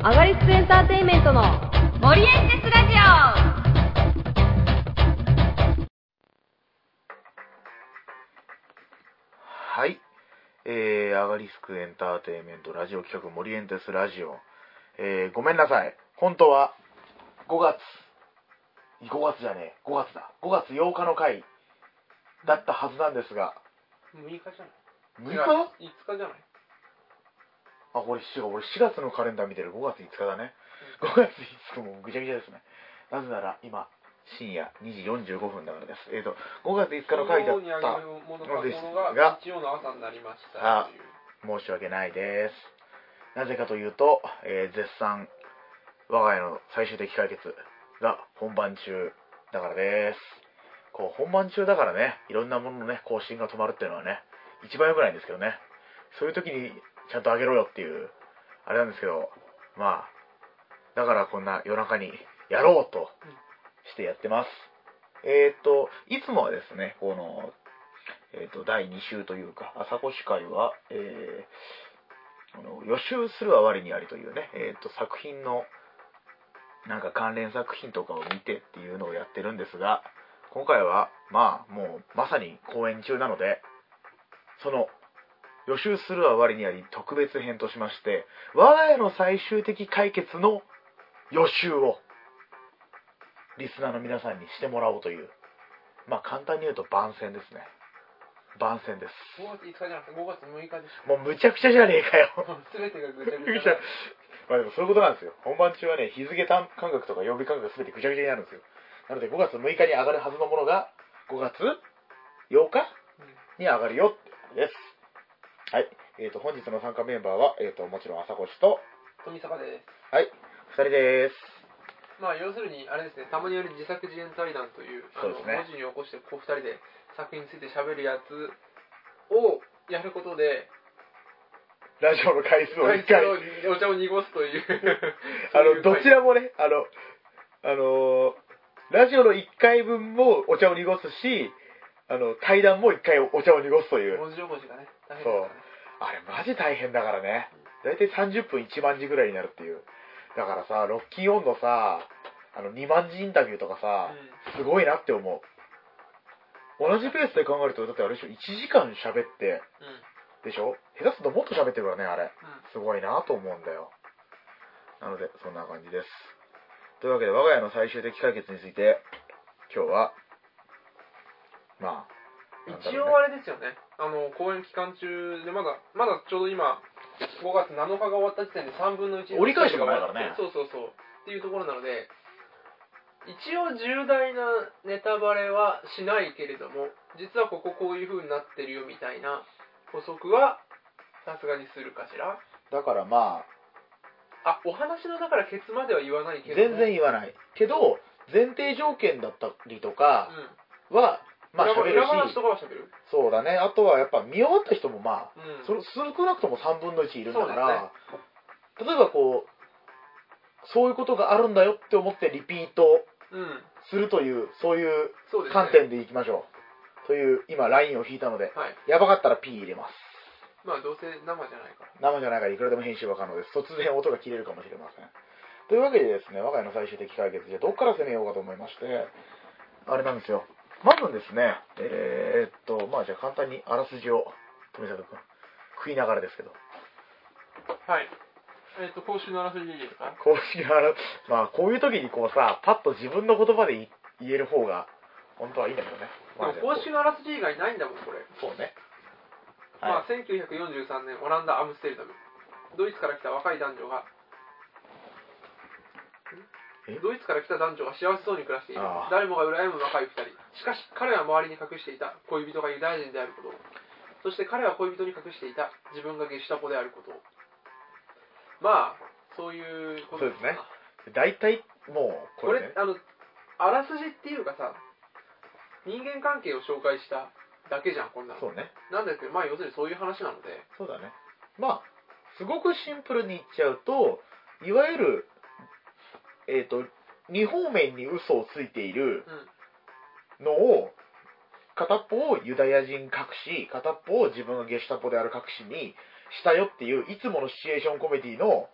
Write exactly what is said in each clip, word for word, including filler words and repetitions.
アガリスクエンターテインメントの森エンテスラジオ。 はい、えー、アガリスクエンターテインメントラジオ企画森エンテスラジオ、えー、ごめんなさい、本当はごがつごがつじゃねえごがつだごがつようかの回だったはずなんですが、 むいかじゃないむいか？ いつかじゃない？ あ、これ違う、俺しがつのカレンダー見てる。ごがついつかだね。ごがついつかもぐちゃぐちゃですね。なぜなら今深夜にじよんじゅうごふんだからです。えーとごがついつかの回だったのですが、 日曜の朝になりましたあ、申し訳ないです。なぜかというと、えー、絶賛我が家の最終的解決が本番中だからです。こう本番中だからね、いろんなもののね更新が止まるっていうのはね、一番良くないんですけどね。そういう時にちゃんとあげろよっていうあれなんですけど、まあだからこんな夜中にやろうとしてやってます。えーといつもはですね、このえーとだいに週というか朝越会は、えー、この予習するは我にありというね、えーと作品のなんか関連作品とかを見てっていうのをやってるんですが、今回はまあもうまさに公演中なので、その予習するは我にあり特別編としまして、我が家の最終的解決の予習をリスナーの皆さんにしてもらおうという、まあ簡単に言うと番宣ですね。番宣です。 ごがついつかじゃなくてごがつむいかでしょ。 もうむちゃくちゃじゃねえかよ。 すべてがぐちゃぐちゃ。 まあでもそういうことなんですよ。本番中はね、日付感覚とか曜日感覚がすべてぐちゃぐちゃになるんですよ。なのでごがつむいかに上がるはずのものがごがつようかに上がるよってことです。はい。えーと、本日の参加メンバーは、えーと、もちろん朝越と、 富坂です。 はい、ふたりです。 まあ要するに、あれですね、たまによる自作自演対談という、あの、 そうですね、 文字に起こしてこうふたりで作品について喋るやつをやることで、 ラジオの回数をいっかい。 お茶を濁すという。 あの、どちらもね、あの、あのー、ラジオのいっかいぶんもお茶を濁すし、あの、対談もいっかいお茶を濁すという。 文字起こしがね、大変ですそうからね。 あれマジ大変だからね。だいたいさんじゅっぷんいちまんじぐらいになるっていう。だからさ、ロッキーオンのさ、あのにまんじインタビューとかさ、すごいなって思う。同じペースで考えると、だってあれでしょ、いちじかん喋って、でしょ、下手するともっと喋ってるからね、あれ。すごいなと思うんだよ。なので、そんな感じです。というわけで、我が家の最終的解決について、今日は、まあ、 一応あれですよね、あの公演期間中でまだまだちょうど今ごがつなのかが終わった時点でさんぶんのいち折り返しがないからね。 そうそうそうっていうところなので、一応重大なネタバレはしないけれども、実はこここういう風になってるよみたいな補足はさすがにするかしら。 だからまあ、お話のだからケツまでは言わないけど、 全然言わないけど、前提条件だったりとかは、うんまあ喋るし、 裏話とかは喋る。 そうだね。あとはやっぱ見終わった人もまあ、 うん、 そ少なくともさんぶんのいちいるんだから、ね、例えばこうそういうことがあるんだよって思ってリピートするという、うん、そういう観点でいきましょう。という今ラインを引いたので、はい、やばかったら P 入れます。 まあどうせ生じゃないから。 生じゃないからいくらでも編集は可能です。突然音が切れるかもしれません。というわけでですね、我が家の最終的解決じゃどっから攻めようかと思いまして、あれなんですよ。まずですね、えー、っと、まあじゃあ簡単にあらすじを、富里君、食いながらですけど。 はい。えー、っと、公式のあらすじでいいですか？ 公式のあら、まあこういう時にこうさ、パッと自分の言葉で言える方が、本当はいいんだけどね。 まあ、でも公式のあらすじ以外ないんだもん、これ。 そうね。 はい、まあ、せんきゅうひゃくよんじゅうさんねん、オランダ・アムステルダム。ドイツから来た若い男女が、ドイツから来た男女が幸せそうに暮らしている。誰もが羨む若い二人。しかし彼は周りに隠していた恋人がユダヤ人であることを、そして彼は恋人に隠していた自分がゲシュタポであることを。まあそういうことですね。大体もうこれ、ね、 これあのあらすじっていうかさ、人間関係を紹介しただけじゃん、こんなの。 そうね。 なんだけど、まあ要するにそういう話なので。 そうだね。まあすごくシンプルに言っちゃうと、いわゆるえっと、二方面に嘘をついているのを、片っぽをユダヤ人隠し、片っぽを自分がゲシュタポである隠しにしたよっていう、いつものシチュエーションコメディの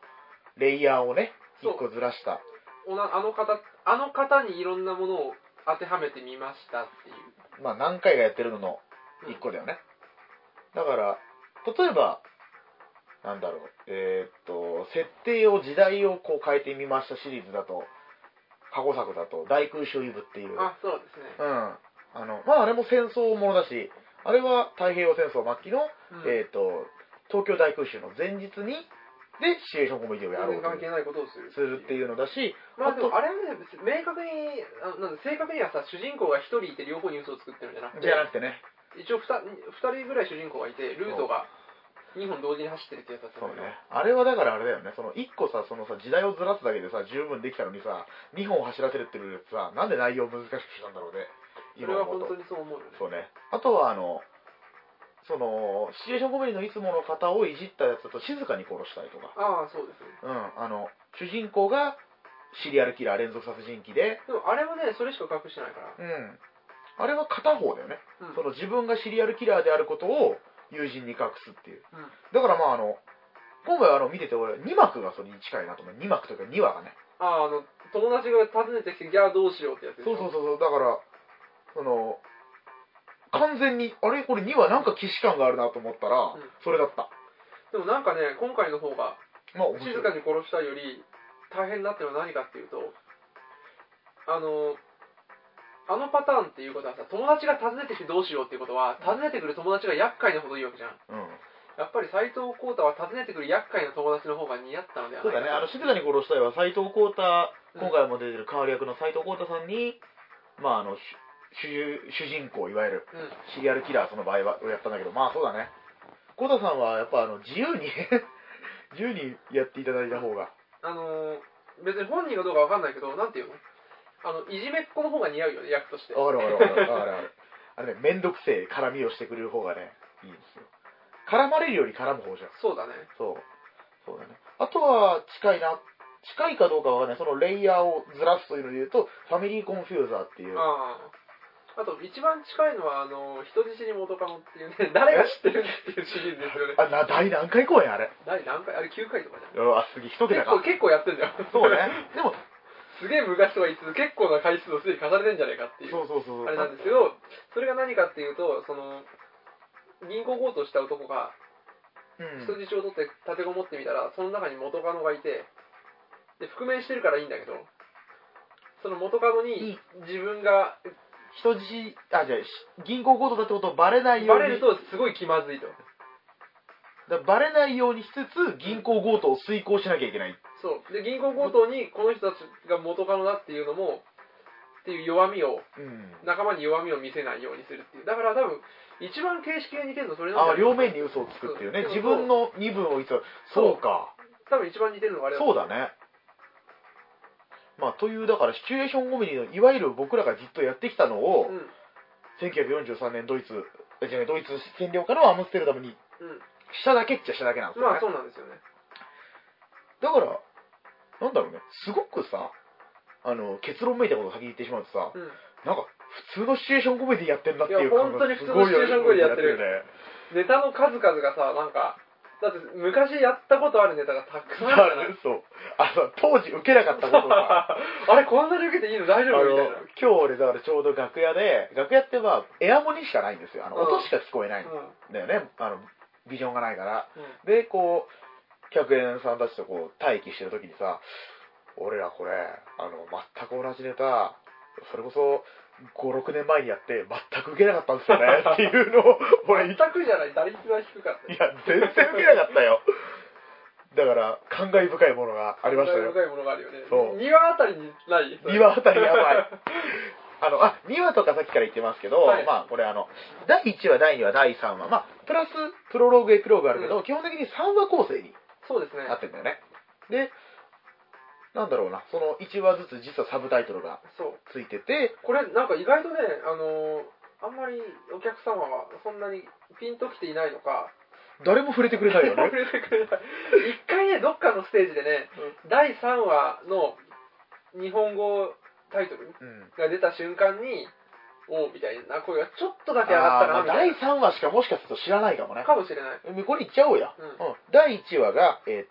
レイヤーをね、 そう一個ずらした。 おなあの方、あの方にいろんなものを当てはめてみましたっていう。 まあ何回かやってるのの一個だよね。うん、だから、例えば、なんだろう、えー、っと、設定を、時代をこう変えてみましたシリーズだと、過去作だと、大空襲イブっていう。 あ、そうですね。 うん。あの、まああれも戦争ものだし、あれは太平洋戦争末期の、うん、えー、っと、東京大空襲の前日に、で、シチュエーションコメディをやろうと。 関係ないことをする。 するっていうのだし、 まあでもあれはね、明確に、あなん正確にはさ、主人公が一人いて両方に嘘を作ってるんじゃなくて、 じゃなくてね。 一応二人ぐらい主人公がいて、ルートがにほん同時に走ってるってやつだったんだけど。 そうね。あれはだからあれだよね、そのいっこさ、そのさ、時代をずらすだけでさ、十分できたのにさ、にほん走らせるっていうやつさ、なんで内容難しくしたんだろうね。 それは本当にそう思うよね。 そうね。あとはあの、その、シチュエーションコメディのいつもの方をいじったやつだと静かに殺したりとか。 ああ、そうですね。 うん、あの、主人公がシリアルキラー連続殺人鬼で。 でもあれもね、それしか隠してないから。 うん。あれは片方だよね。 うん、 その自分がシリアルキラーであることを友人に隠すっていう。 うん、 だからまああの、今回あの見てて俺、に幕がそれに近いなと思う。に幕というかにわがね。 ああ、あの、友達が訪ねてきて、ギャーどうしようってやつでしょ。 そうそうそう、だから、その、完全に、あれこれにはなんか既視感があるなと思ったら、うん、それだった。 でもなんかね、今回の方が、 まあ、 静かに殺したより大変だってのは何かっていうと、あの、あのパターンっていうことはさ、友達が訪ねてきてどうしようっていうことは、訪ねてくる友達が厄介なほどいいわけじゃん。 うん。 やっぱり斎藤浩太は訪ねてくる厄介な友達の方が似合ったのではないか。 そうだね、あの、静かに殺したいは斎藤浩太、今回も出てる代わり役の斎藤浩太さんに、うん、まああの、主, 主人公、いわゆる、うん、シリアルキラーその場合はをやったんだけど、まあそうだね。浩太さんはやっぱあの自由に自由にやっていただいた方が。 あのー、別に本人がどうかわかんないけど、なんていうのあの、いじめっ子の方が似合うよね、役として。 あるあるあるあるある。あれね、めんどくせえ絡みをしてくれる方がね、いいんですよ。絡まれるより絡む方じゃん。 そうだね。 そう。そうだね。あとは、近いな、近いかどうかはね、そのレイヤーをずらすというので言うと、ファミリーコンフューザーっていう。 ああ。あと、一番近いのは、あの、人質に元カノっていうね、誰が知ってるんだっていうシリーズですよね。 あ、な、第何回公演あれ。 第何回あれきゅうかいとかじゃん。 うわ、すげえ、一桁か。 結構、結構やってんだよ。 そうね。でも、 すげえ昔とか言いつつ、結構な回数をすでに重ねてんじゃねえかっていう。 そうそうそう。 あれなんですけど、それが何かっていうと、その、銀行強盗した男が、人質を取って立てこもってみたら、その中に元カノがいて、で、覆面してるからいいんだけど、その元カノに自分が、 人質、あ、じゃあ、銀行強盗だってことをバレないように。 バレるとすごい気まずいと。 だバレないようにしつつ、銀行強盗を遂行しなきゃいけない。 そう。で、銀行強盗にこの人たちが元カノだっていうのも、っていう弱みを、うん、仲間に弱みを見せないようにするっていう。だから多分、一番形式が似てるのそれなんだあ、両面に嘘をつくっていうね。自分の身分を偽る。そうか。 多分一番似てるのがあれだそうだね。まあ、という、だからシチュエーションコメディの、いわゆる僕らがずっとやってきたのを、うん、せんきゅうひゃくよんじゅうさんねんドイツ、じゃない、ドイツ占領下のアムステルダムに、しただけっちゃしただけなんですよね。 まあそうなんですよね。 だから、なんだろうね、すごくさ、あの、結論めいたことを先に言ってしまうとさ、うん、なんか、普通のシチュエーションコメディやってんなっていう感がすごいよね。 いや、本当に普通のシチュエーションコメディやってるよね。ネタの数々がさ、なんか、だって昔やったことあるネタがたくさんあるじゃない。 そう。あの、当時受けなかったことが。 あれ、こんなに受けていいの大丈夫みたいな。 今日俺、だからちょうど楽屋で、楽屋ってまあ、エアモニしかないんですよ。あの、うん、音しか聞こえないんだよね。うん、あの、ビジョンがないから。うん、で、こう、客演さんたちとこう、待機してる時にさ、俺らこれ、あの、全く同じネタ、それこそ、ご、ろくねんまえにやって全く受けなかったんですよねっていうのを俺全くじゃない打率は低かった。 いや全然受けなかったよ。だから感慨深いものがありましたよ。 感慨深いものがあるよね。 そうにわあたりにない。 にわあたりやばい。あのあにわとかさっきから言ってますけど、はい、まあこれあのだいいちわだいにわだいさんわまあプラスプロローグエピローグあるけど、うん、基本的にさんわ構成にそうですねなってるんだよね。でなんだろうな、そのいちわずつ実はサブタイトルがついてて、 これなんか意外とね、あのー、あんまりお客様はそんなにピンときていないのか、 誰も触れてくれないよね。 触れてくれない。一回ね、どっかのステージでね、うん、だいさんわの日本語タイトルが出た瞬間に、うん、おうみたいな声がちょっとだけ上がったかなみたいな。 だいさんわしかもしかすると知らないかもね。 かもしれない。 これ言っちゃおうや。うんうん、だいいちわが、えっと、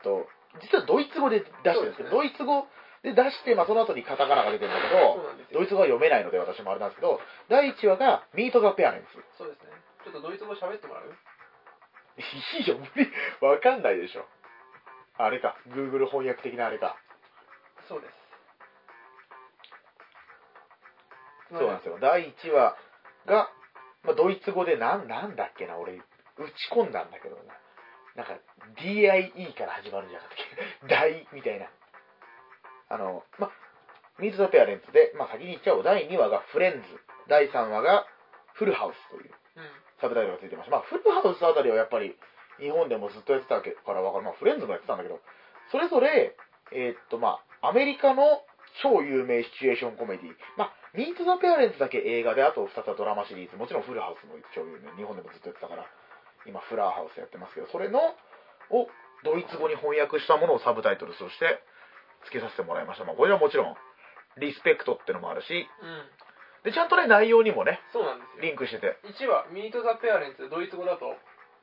実はドイツ語で出してるんですけど、ドイツ語で出して、まあ、その後にカタカナが出てるんだけど、ドイツ語は読めないので私もあれなんですけど、だいいちわがミート・ザ・ペアレンツ。 そうですね。ちょっとドイツ語喋ってもらう？ いいよ、無理。わかんないでしょ。あれか、Google 翻訳的なあれか。 そうです。 そうなんですよ。だいいちわが、まあ、ドイツ語でなん、なんだっけな、俺、打ち込んだんだけどな。なんか、ディーアイイー から始まるんじゃなかったっけ大みたいな。あの、まあ、ミート・ザ・ペアレンツで、まあ、先に言っちゃおう。だいにわがフレンズ。だいさんわがフルハウスというサブタイトルがついてました。まあ、フルハウスあたりはやっぱり日本でもずっとやってたからわかる。まあ、フレンズもやってたんだけど、それぞれ、えー、っと、まあ、アメリカの超有名シチュエーションコメディ。まあ、ミート・ザ・ペアレンツだけ映画で、あとふたつはドラマシリーズ。もちろんフルハウスも超有名。日本でもずっとやってたから、今フラーハウスやってますけど、それの、をドイツ語に翻訳したものをサブタイトルとして付けさせてもらいました。まあ、これはもちろん、リスペクトってのもあるし、 うん。 で、ちゃんとね、内容にもね、 そうなんですよ。 リンクしてて。 いちわ、ミート・ザ・ペアレンツ、ドイツ語だと、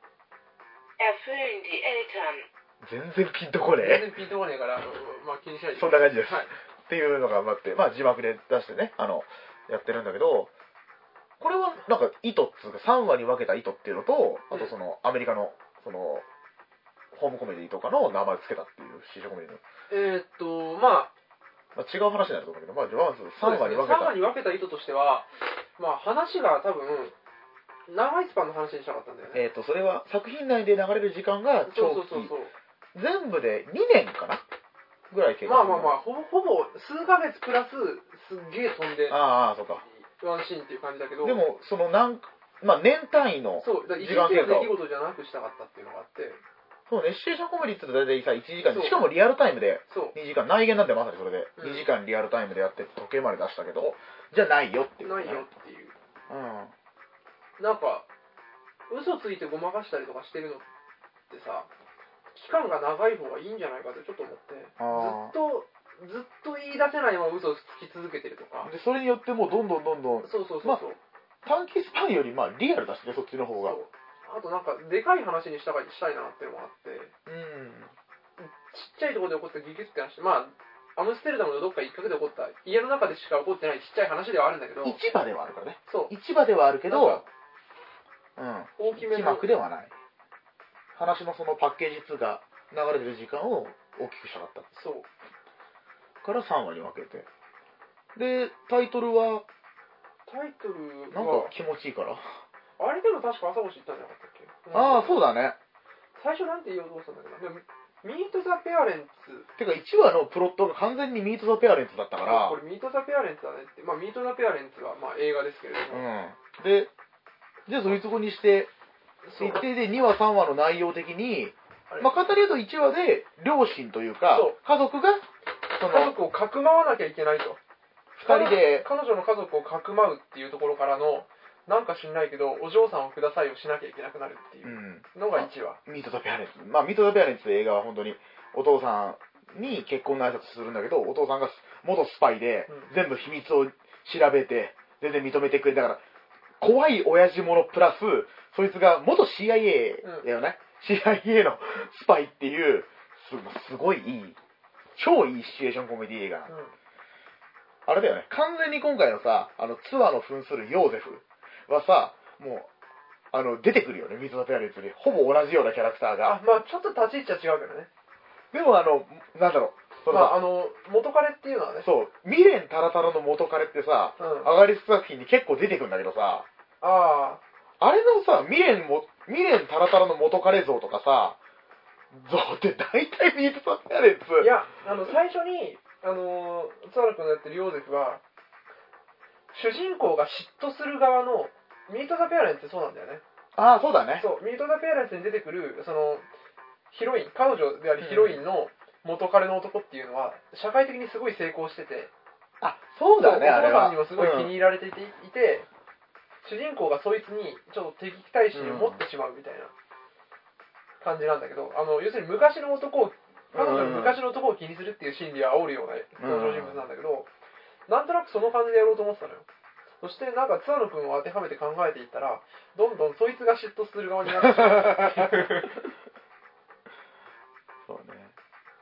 全然ピンとこね全然ピンとこねえから、まあ気にしないで。 そんな感じです。 はい。 っていうのがあって、まあ字幕で出してね、あの、やってるんだけど、これはなんか意図っつうかさんわに分けた意図っていうのと、あとそのアメリカの、その、ホームコメディとかの名前を付けたっていうシーションコメディの。 えー、っと、まあ、 まあ、違う話になると思うけど、まあ、まずさんわに分けた。 さんわに分けた意図としては、まあ話が多分、長いスパンの話にしたかったんだよね。 えっと、それは作品内で流れる時間が長期。 そうそうそうそう。 全部でにねんかなぐらい計画。 まあまあまあ、ほぼ、ほぼ数ヶ月プラス、すっげえ飛んで、 ああ、そうか。 ワンシーンっていう感じだけど。 でも、そのなんまあ年単位のそう、だから時間経過を。 一日の出来事じゃなくしたかったっていうのがあって。 そうね、シチュエーションコメディって大体さ、いちじかんで、しかもリアルタイムで、にじかん、内言なんでまさにそれで、にじかんリアルタイムでやって時計まで出したけど、じゃないよっていう、 ね。ないよっていう。 うん。 なんか、嘘ついてごまかしたりとかしてるのってさ、期間が長い方がいいんじゃないかってちょっと思って、ずっと、ずっと言い出せないまま嘘をつき続けてるとか。 で、それによってもうどんどんどんどん、 そうそうそうそう、 まあ、短期スパンよりまあリアルだしね、そっちの方が。 あとなんか、でかい話にしたかしたいなっていうのがあって、 うん。 ちっちゃいところで起こったギギュって話、まあ、アムステルダムのどっか一角で起こった、家の中でしか起こってないちっちゃい話ではあるんだけど、 市場ではあるからね。 そう。 市場ではあるけど、うん。 大きめの。 字幕ではない。話のそのパッケージつうか、流れてる時間を大きくしたかった。 そう。 からさんわに分けて。で、タイトルは、 タイトルなんか気持ちいいから。 あれでも確か朝越行ったんじゃなかったっけ？ ああ、そうだね。 最初なんて言おうと思ってたんだけど、でもミート・ザ・ペアレンツ。 てかいちわのプロットが完全にミート・ザ・ペアレンツだったから。 これミート・ザ・ペアレンツだねって。まあミート・ザ・ペアレンツはまあ映画ですけれども。 うん。で、じゃあドイツ語にして、一定でにわさんわの内容的に、まあ簡単に言うといちわで両親というか、家族が、 その家族をかくまわなきゃいけないと。 二人で彼女の家族をかくまうっていうところからの、なんか知んないけど、お嬢さんをくださいをしなきゃいけなくなるっていうのがいちわ。 うん、ミート・ザ・ペアレンツ。まあ、ミート・ザ・ペアレンツという映画は本当に、お父さんに結婚の挨拶するんだけど、お父さんが元スパイで、全部秘密を調べて、全然認めてくれたから、怖い親父者プラス、そいつが元 シーアイエー だよね。うん、シーアイエー のスパイっていう、す, すごいいい、超いいシチュエーションコメディ映画。うん、あれだよね。完全に今回のさ、あの、ツアーの扮するヨーゼフはさ、もう、あの、出てくるよね。ミート・ザ・ペアレンツに。ほぼ同じようなキャラクターが。 あ、まあちょっと立ち位置は違うけどね。 でもあの、なんだろう。まああの、元彼っていうのはね。 そう。未練タラタラの元彼ってさ、うん、アガリス作品に結構出てくるんだけどさ、 ああ。あれのさ、未練も、未練タラタラの元彼像とかさ、像って大体ミート・ザ・ペアレンツ。 いや、あの、最初に、あの、ツアラ君がやってるヨーゼフは、主人公が嫉妬する側の、ミート・ザ・ペアレンツってそうなんだよね。 ああ、そうだね。 そう、ミート・ザ・ペアレンツに出てくる、その、ヒロイン、彼女でありヒロインの元彼の男っていうのは、社会的にすごい成功してて、 あ、そうだね、あれは。 お父さんにもすごい気に入られていて、うん、いて、主人公がそいつにちょっと敵対心を持ってしまうみたいな感じなんだけど、あの、要するに昔の男を、彼女の昔の男を気にするっていう心理を煽るような登場人物なんだけど、なんとなくその感じでやろうと思ってたのよ。そしてなんかツアノ君を当てはめて考えていったら、どんどんそいつが嫉妬する側になってしまう。 そうね。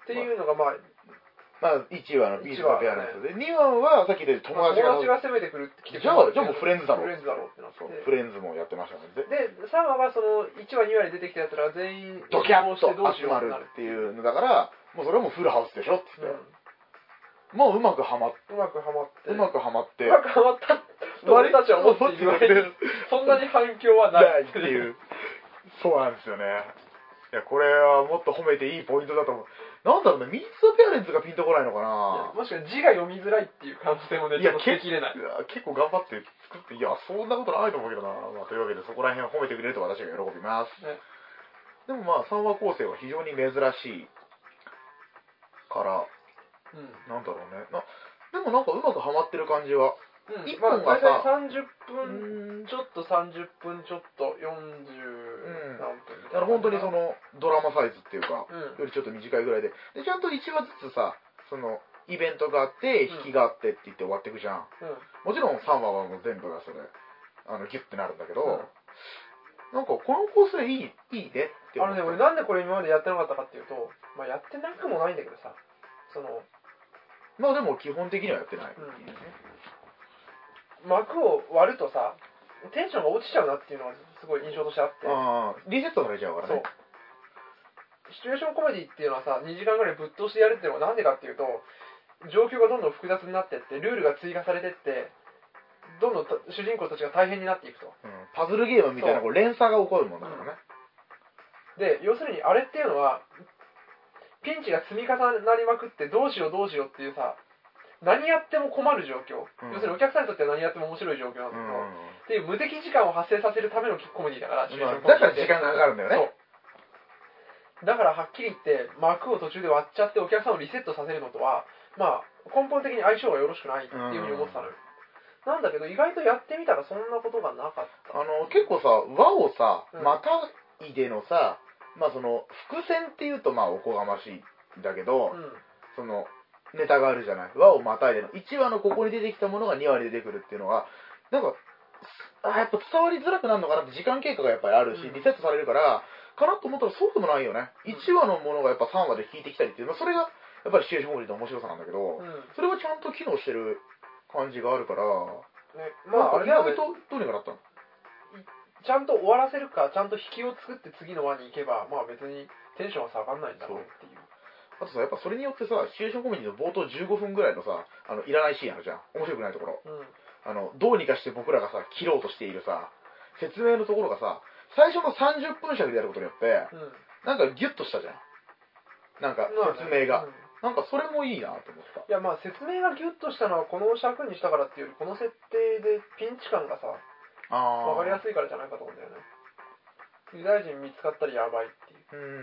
っていうのがまあ、 まあ、いちわのビーストペアレンツで、にわはさっき言った友達が。 友達が攻めてくるって来てくる。 じゃあ、じゃあもうフレンズだろう。 フレンズだろうってなって。 フレンズもやってましたね。 で、さんわはそのいちわ、にわで出てきたやつらが全員ドキャッと集まるっていうのだから、もうそれはもうフルハウスでしょって言って。うん、もううまくはまって。 うまくはまって。 うまくはまって。 うまくはまったと俺たちは思っている割に、そんなに反響はないっていう。そうなんですよね。いや、これはもっと褒めていいポイントだと思う。なんだろうね、ミーツ・ペアレンツがピンとこないのかな。 もしか字が読みづらいっていう可能性もね、ちょっと捨てきれない。 いや、結構頑張って作って、いや、そんなことないと思うけどな。まあ、というわけで、そこら辺を褒めてくれると私が喜びます。ね、でもまあ、さんわ構成は非常に珍しいから、うん、なんだろうね。なでもなんかうまくはまってる感じは。 うん、いっぽんがさ、まあ、さんじゅっぷんちょっとさんじゅっぷんちょっとよんじゅう何分みたいな、うん、だから本当にそのドラマサイズっていうか、 うん、 よりちょっと短いぐらいで、でちゃんといちわずつさ、そのイベントがあって引きがあってって言って終わっていくじゃん、うん、もちろんさんわはもう全部がそれあのギュッてなるんだけど、うん、なんかこの構成いいいいねって思った。 あのね、俺なんでこれ今までやってなかったかっていうと、まあやってなくもないんだけどさ、そのまあでも基本的にはやってないっていうね、 うん、幕を割るとさ、テンションが落ちちゃうなっていうのがすごい印象としてあって、 あリセットされちゃうからね。 そうシチュエーションコメディっていうのはさ、にじかんぐらいぶっ通してやるっていうのはなんでかっていうと、状況がどんどん複雑になってって、ルールが追加されてって、どんどん主人公たちが大変になっていくと、 うん、パズルゲームみたいなこう連鎖が起こるもんだからね、 うん、で、要するにあれっていうのはピンチが積み重なりまくってどうしようどうしようっていうさ、何やっても困る状況、うん、要するにお客さんにとっては何やっても面白い状況なんだけど、うん、っていう無敵時間を発生させるためのコメディだから、 まあ、だから時間がかかるんだよね。 そうだからはっきり言って幕を途中で割っちゃってお客さんをリセットさせるのとはまあ根本的に相性がよろしくないっていうふうに思ってたのよ、うん、なんだけど意外とやってみたらそんなことがなかった。 あの結構さ輪をさまたいでのさ、まあその伏線っていうとまあおこがましいんだけど、うん、そのネタがあるじゃない。輪をまたいでのいちわのここに出てきたものがにわに出てくるっていうのはなんかあやっぱ伝わりづらくなるのかなって時間経過がやっぱりあるし、うん、リセットされるからかなと思ったらそうでもないよね、うん、いちわのものがやっぱさんわで引いてきたりっていう、まあ、それがやっぱりシチュエーションコメディの面白さなんだけど、うん、それはちゃんと機能してる感じがあるから、ね、まああれだよね、意外とどうにかなったのちゃんと終わらせるかちゃんと引きを作って次の輪に行けばまあ別にテンションは下がんないんだろうっていう。 あとさ、やっぱそれによってさ、シチュエーションコメディの冒頭じゅうごふんぐらいのさ、あのいらないシーンあるじゃん、面白くないところ、うん、あのどうにかして僕らがさ切ろうとしているさ説明のところがさ最初のさんじゅっぷん尺でやることによって、うん、なんかギュッとしたじゃん、なんか説明が、まあね、うん、なんかそれもいいなと思った。 いやまあ説明がギュッとしたのはこの尺にしたからっていうよりこの設定でピンチ感がさ分かりやすいからじゃないかと思うんだよね。ユダヤ人見つかったらやばいっていう。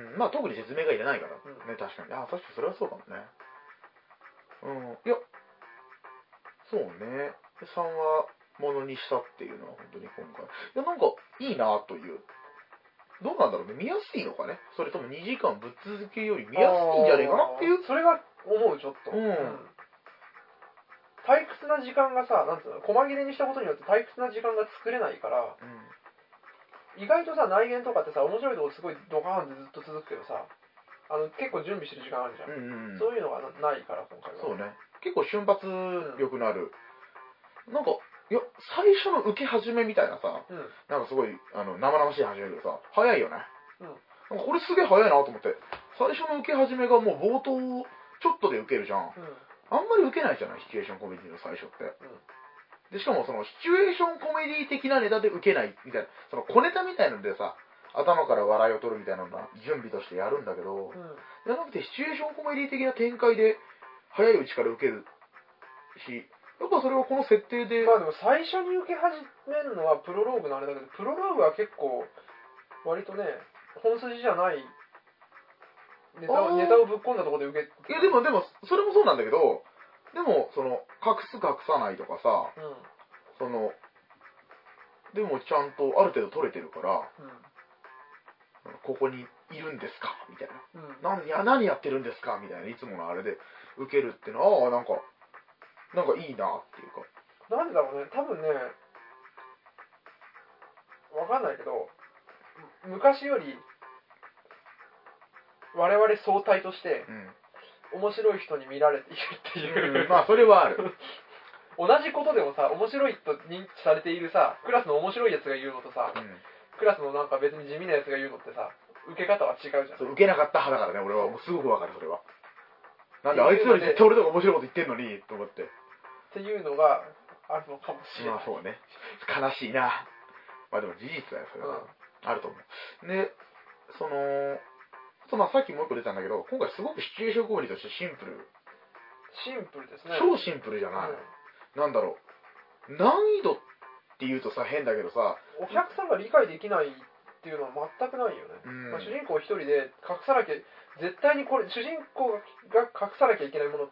うん、まあ特に説明がいらないからね、うん、確かに。あ、確かにそれはそうかもね。うん、いや、そうね。さんわものにしたっていうのは本当に今回。いや、なんかいいなという。どうなんだろうね、見やすいのかね。それともにじかんぶっ続けより見やすいんじゃねえかなっていう。 それが思う、ちょっと。うん。うん、退屈な時間がさ、なんつうの、細切れにしたことによって退屈な時間が作れないから、うん、意外とさ、内言とかってさ、面白いとこすごいドカーンってずっと続くけどさ、あの結構準備してる時間あるじゃん。うんうん、そういうのがないから、今回は。 そうね。結構瞬発力のある。うん、なんか、いや、最初の受け始めみたいなさ、うん、なんかすごいあの生々しい始めるけどさ、早いよね。うん、なんかこれすげえ早いなと思って、最初の受け始めがもう冒頭ちょっとで受けるじゃん。うん、あんまり受けないじゃない、シチュエーションコメディの最初って。うん、でしかもそのシチュエーションコメディ的なネタで受けないみたいな、その小ネタみたいなのでさ、頭から笑いを取るみたいなのが準備としてやるんだけど、うん、じゃなくてシチュエーションコメディ的な展開で早いうちから受けるし、やっぱそれはこの設定で。 まあでも最初に受け始めるのはプロローグのあれだけど、プロローグは結構割とね、本筋じゃないネタを、ネタをぶっ込んだところで受け。 いやでもでもそれもそうなんだけど、でもその隠す隠さないとかさ、うん、そのでもちゃんとある程度取れてるから、うん、ここにいるんですかみたいな、うん、何, や何やってるんですかみたいないつものあれで受けるっていうのは、ああなんかなんかいいなっていうか。 なんでだろうね、多分ね、わかんないけど、昔より我々総体として面白い人に見られているっていう、 うん、まあそれはある。 同じことでもさ、面白いと認知されているさ、クラスの面白いやつが言うのとさ、 うん、 クラスのなんか別に地味なやつが言うのってさ、受け方は違うじゃん。 そう受けなかった派だからね、俺は。もうすごくわかる、それは。なんで、あいつより絶対俺とか面白いこと言ってんのに、と思って。 っていうのがあるのかもしれない。 まあそうね。悲しいな。まあでも事実だよ、それは。うん、あると思う。で、その、そまあさっきもう一個出たんだけど、今回すごくシチュエーションコメディとしてシンプル。 シンプルですね。 超シンプルじゃない、うん、なんだろう。難易度って言うとさ、変だけどさ、 お客さんが理解できないっていうのは全くないよね。うん、まあ、主人公一人で隠さなきゃ、絶対にこれ、主人公が隠さなきゃいけないもの、うん、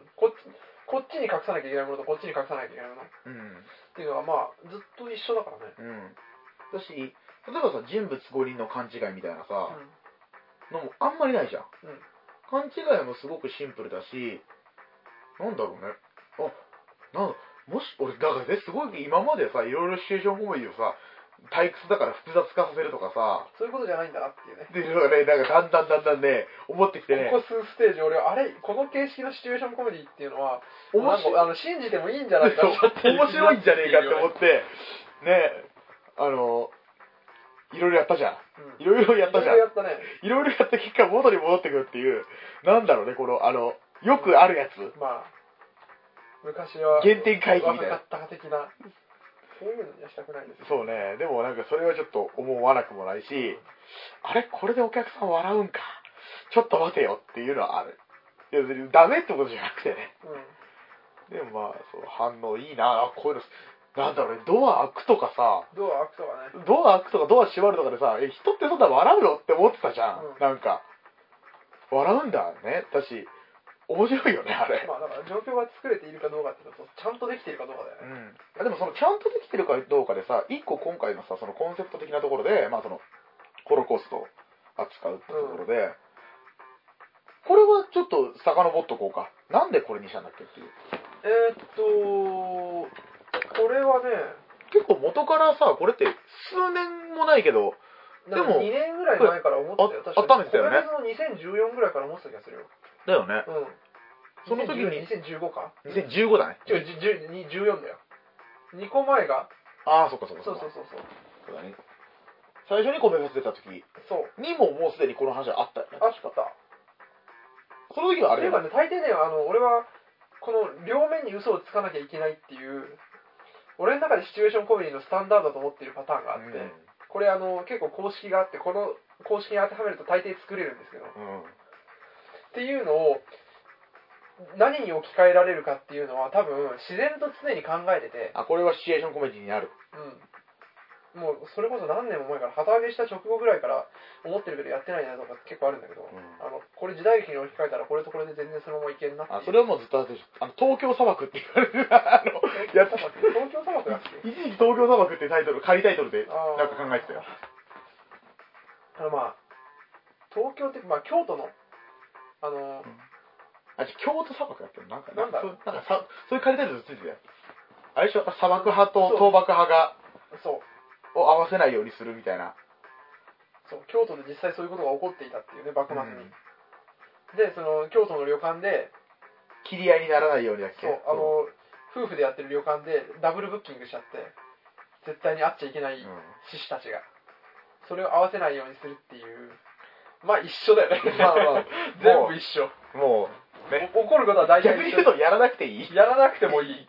こっち、こっちに隠さなきゃいけないものとこっちに隠さなきゃいけないもの、うん、っていうのはまあずっと一緒だからね。 うん。だし、例えばさ、人物五輪の勘違いみたいなさ、うん、のもあんまりないじゃん。うん、勘違いもすごくシンプルだし、なんだろうね。あ、なんもし、俺、だからね、すごい今までさ、いろいろシチュエーションコメディをさ、退屈だから複雑化させるとかさ、 そういうことじゃないんだなっていうね。 で、ね、なんかだんだんだんだんね、思ってきてね。 ここ数ステージ、俺は、あれ、この形式のシチュエーションコメディっていうのは、面白い、あの信じてもいいんじゃないかって面白いんじゃねえかって思って、ね、あの、いろいろやったじゃん。いろいろやったじゃん。いろいろやったね。いろいろやった結果、元に戻ってくるっていう、なんだろうね、この、あの、よくあるやつ。うん、まあ、 昔は、 原点回帰みたいな。 若かった的な。そういうのにはしたくないです。 そうね。でもなんかそれはちょっと思わなくもないし、うん、あれこれでお客さん笑うんか。ちょっと待てよっていうのはある。いや別にダメってことじゃなくてね。うん、でもまあ、そう、反応いいな。こういうの、なんだろうね、ドア開くとかさ、 ドア開くとかね。 ドア開くとかドア閉まるとかでさ、え、人ってそんな笑うのって思ってたじゃん。うん、なんか、笑うんだね。だし、面白いよね、あれ。 まあだから状況が作れているかどうかっていうのと、ちゃんとできているかどうかだよね。 うん。でもそのちゃんとできてるかどうかでさ、一個今回のさ、そのコンセプト的なところで、まあその、ホロコーストを扱うってところで、うん、これはちょっと遡っとこうか。なんでこれにしたんだっけっていう。 えー、っと、これはね、 結構元からさ、これって数年もないけど、 でもにねんぐらい前から思ってたよ。確かに。 温めてたよね。 これのにせんじゅうよんぐらいから思ってた気がするよ。 だよね。 うん。 その時に。 にせんじゅうごか ? にせんじゅうごだね。 違う、じゅうよんだよ。にこまえが。 ああ、そっかそっか。 そうそうそうそう。 そうだね。最初にコメフェス出た時にももうすでにこの話はあったよね。 あった。 その時はあれだよね。大抵ね、あの、俺は、この両面に嘘をつかなきゃいけないっていう、俺の中でシチュエーションコメディのスタンダードだと思っているパターンがあって、うん、これあの、結構公式があって、この公式に当てはめると大抵作れるんですけど、うん、っていうのを、何に置き換えられるかっていうのは多分自然と常に考えてて、 あ、これはシチュエーションコメディになる。 うん。もうそれこそ何年も前から旗揚げした直後ぐらいから思ってるけどやってないなとか結構あるんだけど、うん、あのこれ時代劇に置き換えたらこれとこれで全然そのままいけるなっていう。 あ、それはもうずっとあってあの東京砂漠って言われるあのやつ東京砂漠だっけ？ 一時期東京砂漠ってタイトル仮タイトルでなんか考えてたよ。 あのまあ東京ってまあ京都のあの、うんあ、京都砂漠だっけなんか、 なんだろうなんかさ、そういう仮タイトルついてたよ。あれでしょ砂漠派と東漠派が、 そう。 を合わせないようにするみたいな。 そう、京都で実際そういうことが起こっていたっていうね、幕末に。うん、で、その、京都の旅館で、 切り合いにならないようにだっけ？ そう、あの、夫婦でやってる旅館でダブルブッキングしちゃって、絶対に会っちゃいけない志士たちが、それを合わせないようにするっていう、まあ一緒だよね。まあまあ、全部一緒。 もう、ね、 起こることは大体逆に言うとやらなくていいやらなくてもいい。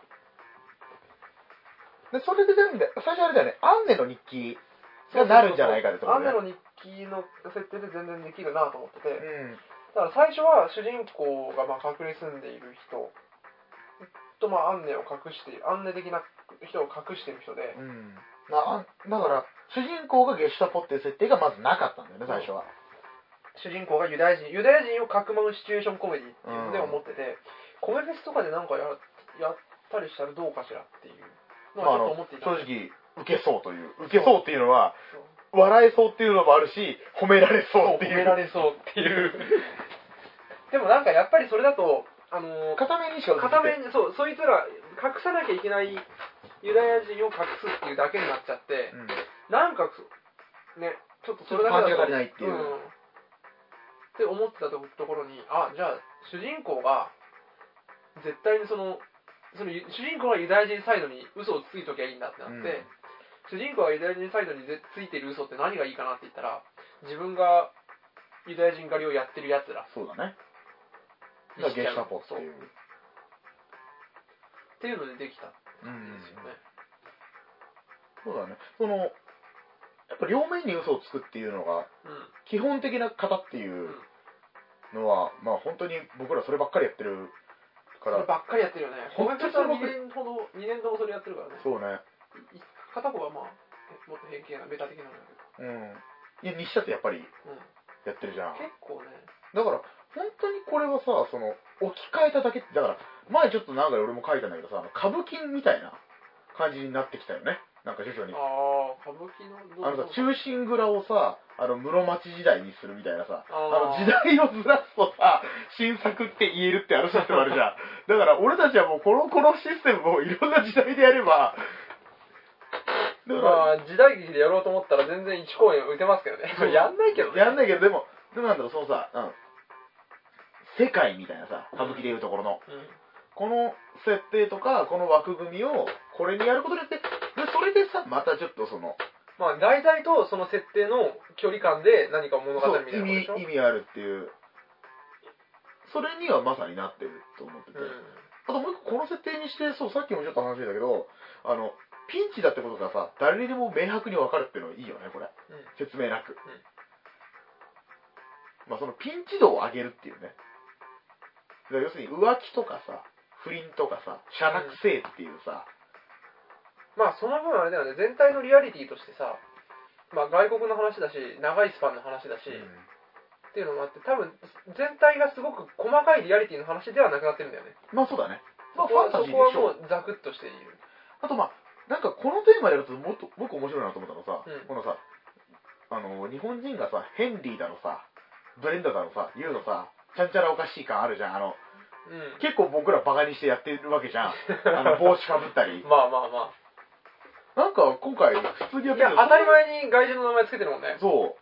で、それで全部、最初あれだよね、アンネの日記がなるんじゃないかってところね。 アンネの日記の設定で全然できるなと思ってて、うん、だから最初は主人公がまあ隠れ住んでいる人とまあアンネを隠している、アンネ的な人を隠している人で、うん、 まあ、だから主人公がゲシュタポっていう設定がまずなかったんだよね、最初は。 主人公がユダヤ人、ユダヤ人をかくまうシチュエーションコメディっていうので思ってて、うん、コメフェスとかでなんかややったりしたらどうかしらっていうのはちょっと思っていた、 まあ、正直受けそうという受けそうっていうのは笑えそうっていうのもあるし褒められそうっていう褒められそうっていうでもなんかやっぱりそれだとあの片面にしか片面にそうそいつら隠さなきゃいけないユダヤ人を隠すっていうだけになっちゃって、うん、なんかねちょっとそれだけだとパンチが足りないっていう、うんって思ってたところに、あ、じゃあ主人公が絶対にそのその主人公がユダヤ人サイドに嘘をついときゃいいんだってなって、うん、主人公がユダヤ人サイドについてる嘘って何がいいかなって言ったら、自分がユダヤ人狩りをやってるやつら。 そうだね。がゲシュタポっていう。 っていうのでできた感じですよね。 うん、そうだね。そのやっぱ両面に嘘をつくっていうのが、基本的な方っていうのは、うん、まあ本当に僕らそればっかりやってるから。 そればっかりやってるよね。本当にそれにねんほど、にねんともそれやってるからね。 そうね。 片方はまあ、もっと偏見な、ベタ的なんだけど。うん。いや、日社ってやっぱりやってるじゃん。 うん、結構ね。 だから、本当にこれはさ、その、置き換えただけって、だから、前ちょっとなんか俺も書いたんだけどさ、歌舞伎みたいな感じになってきたよね。なんか徐々に。 ああ、歌舞伎のあのさ、忠臣蔵をさ、あの、室町時代にするみたいなさ、あの、時代をずらすとさ、新作って言えるってあるシステムあるじゃん。だから、俺たちはもうこの、このシステムをいろんな時代でやれば、 だから、時代劇でやろうと思ったら全然いち公演打てますけどね。やんないけどね。 やんないけど、でも、でもなんだろう、そのさ、うん。世界みたいなさ、歌舞伎でいうところの、うん、この設定とか、この枠組みを、これにやることによって、で、それでさ、またちょっとその、 まあ、題材とその設定の距離感で何か物語みたいなことでしょ？ 意味、意味あるっていう、それにはまさになってると思ってて。うん、あともう一個、この設定にして、そう、さっきもちょっと話したけど、あの、ピンチだってことがさ、誰にでも明白に分かるっていうのはいいよね、これ。うん、説明なく。うん、まあ、そのピンチ度を上げるっていうね。要するに浮気とかさ、不倫とかさ、社落性っていうさ、 うん、まあその分あれだよね、全体のリアリティとしてさ、まあ外国の話だし、長いスパンの話だし、うん、っていうのもあって、多分全体がすごく細かいリアリティの話ではなくなってるんだよね。 まあそうだね。まあファンタジーでしょ。そこはもうザクッとしている。 あとまあ、なんかこのテーマでやるともっと僕面白いなと思ったのさ、うん、このさ、あの、日本人がさ、ヘンリーだのさ、ブレンダだのさ、言うのさ、ちゃんちゃらおかしい感あるじゃん。あの、うん、結構僕らバカにしてやってるわけじゃん。あの帽子かぶったり。 まあまあまあ。なんか今回普通にやってる。 いや、当たり前に外人の名前つけてるもんね。 そう。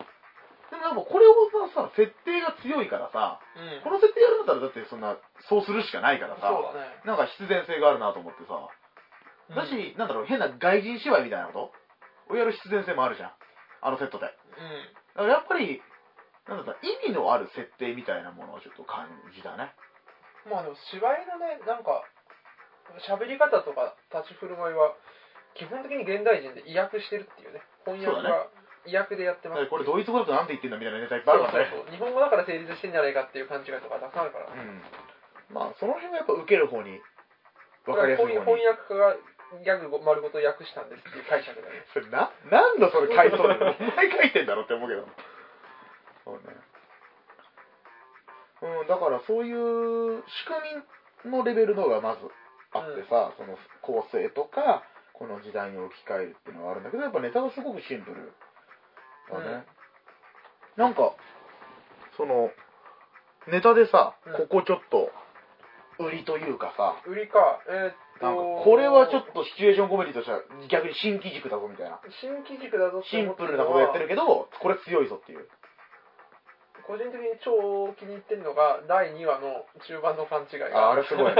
でもなんかこれをさ、設定が強いからさ、うん、この設定やるんだったらだってそんな、そうするしかないからさ、 そうだね、 なんか必然性があるなと思ってさ。だし、うん、なんだろう、変な外人芝居みたいなことをやる必然性もあるじゃん。あのセットで。うん。だからやっぱり、なんだろう、意味のある設定みたいなものをちょっと感じだね。 まあでも芝居のね、なんか、喋り方とか立ち振る舞いは、基本的に現代人で意訳してるっていうね。翻訳が意訳でやってます。 これドイツ語だとなんて言ってんだみたいなネタいっぱいあるからね。 そうそうそう。日本語だから成立してんじゃないかっていう勘違いとかたくさんあるから。うん。 まあその辺はやっぱ受ける方に、 分かりやすい方に。翻訳家がギャグ丸ごと訳したんですっていう解釈だね。 それな、何度それ書いそうだよ。お前書いてんだろって思うけど。そうね。うん、だからそういう仕組みのレベルのがまずあってさ、うん、その構成とか、この時代に置き換えるっていうのがあるんだけど、やっぱネタはすごくシンプルだね。うん、なんか、その、ネタでさ、うん、ここちょっと、売りというかさ、 売りか、えー、っと、 なんかこれはちょっとシチュエーションコメディとしては逆に新機軸だぞみたいな。 新機軸だぞってシンプルなことやってるけど、これ強いぞっていう。 個人的に超気に入ってるのがだいにわの中盤の勘違いがあ, あれすごいね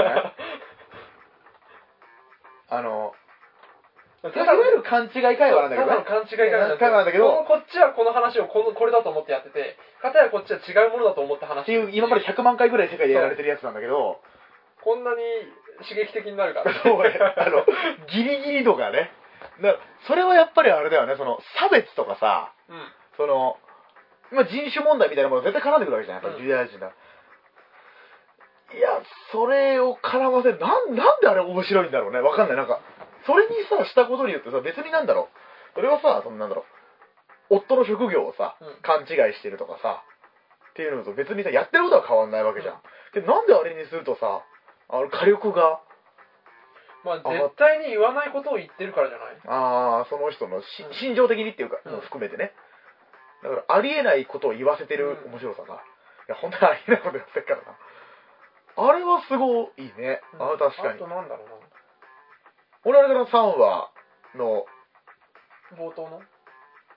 あのいわゆる勘違い会話なんだけどね。 勘違い会話なんだけど、こっちはこの話をこのこれだと思ってやってて、片やこっちは違うものだと思って話してるっていう、今までひゃくまんかいぐらい世界でやられてるやつなんだけど、 こんなに刺激的になるからそうね、あのギリギリ度がね、だそれはやっぱりあれだよね、その差別とかさ、うん、そのまあ、人種問題みたいなもの絶対絡んでくるわけじゃない、やっぱりユダヤ人だ。いや、それを絡ませる、なん、なんであれ面白いんだろうね。わかんない。なんか、それにさ、したことによってさ、別になんだろう。それはさ、そのなんだろう。夫の職業をさ、うん、勘違いしてるとかさ、っていうのと別にさ、やってることは変わんないわけじゃん。けど、なんであれにするとさ、あの火力が、 まあ、絶対に言わないことを言ってるからじゃない？ ああ、その人のし、うん、心情的にっていうか、うん、含めてね。だから、ありえないことを言わせてる面白さが。うん、いや、本当にありえないことやってるからな。あれはすごいね。うん、あ、確かに。 あとなんだろうな。 俺あれからさんわの、 冒頭の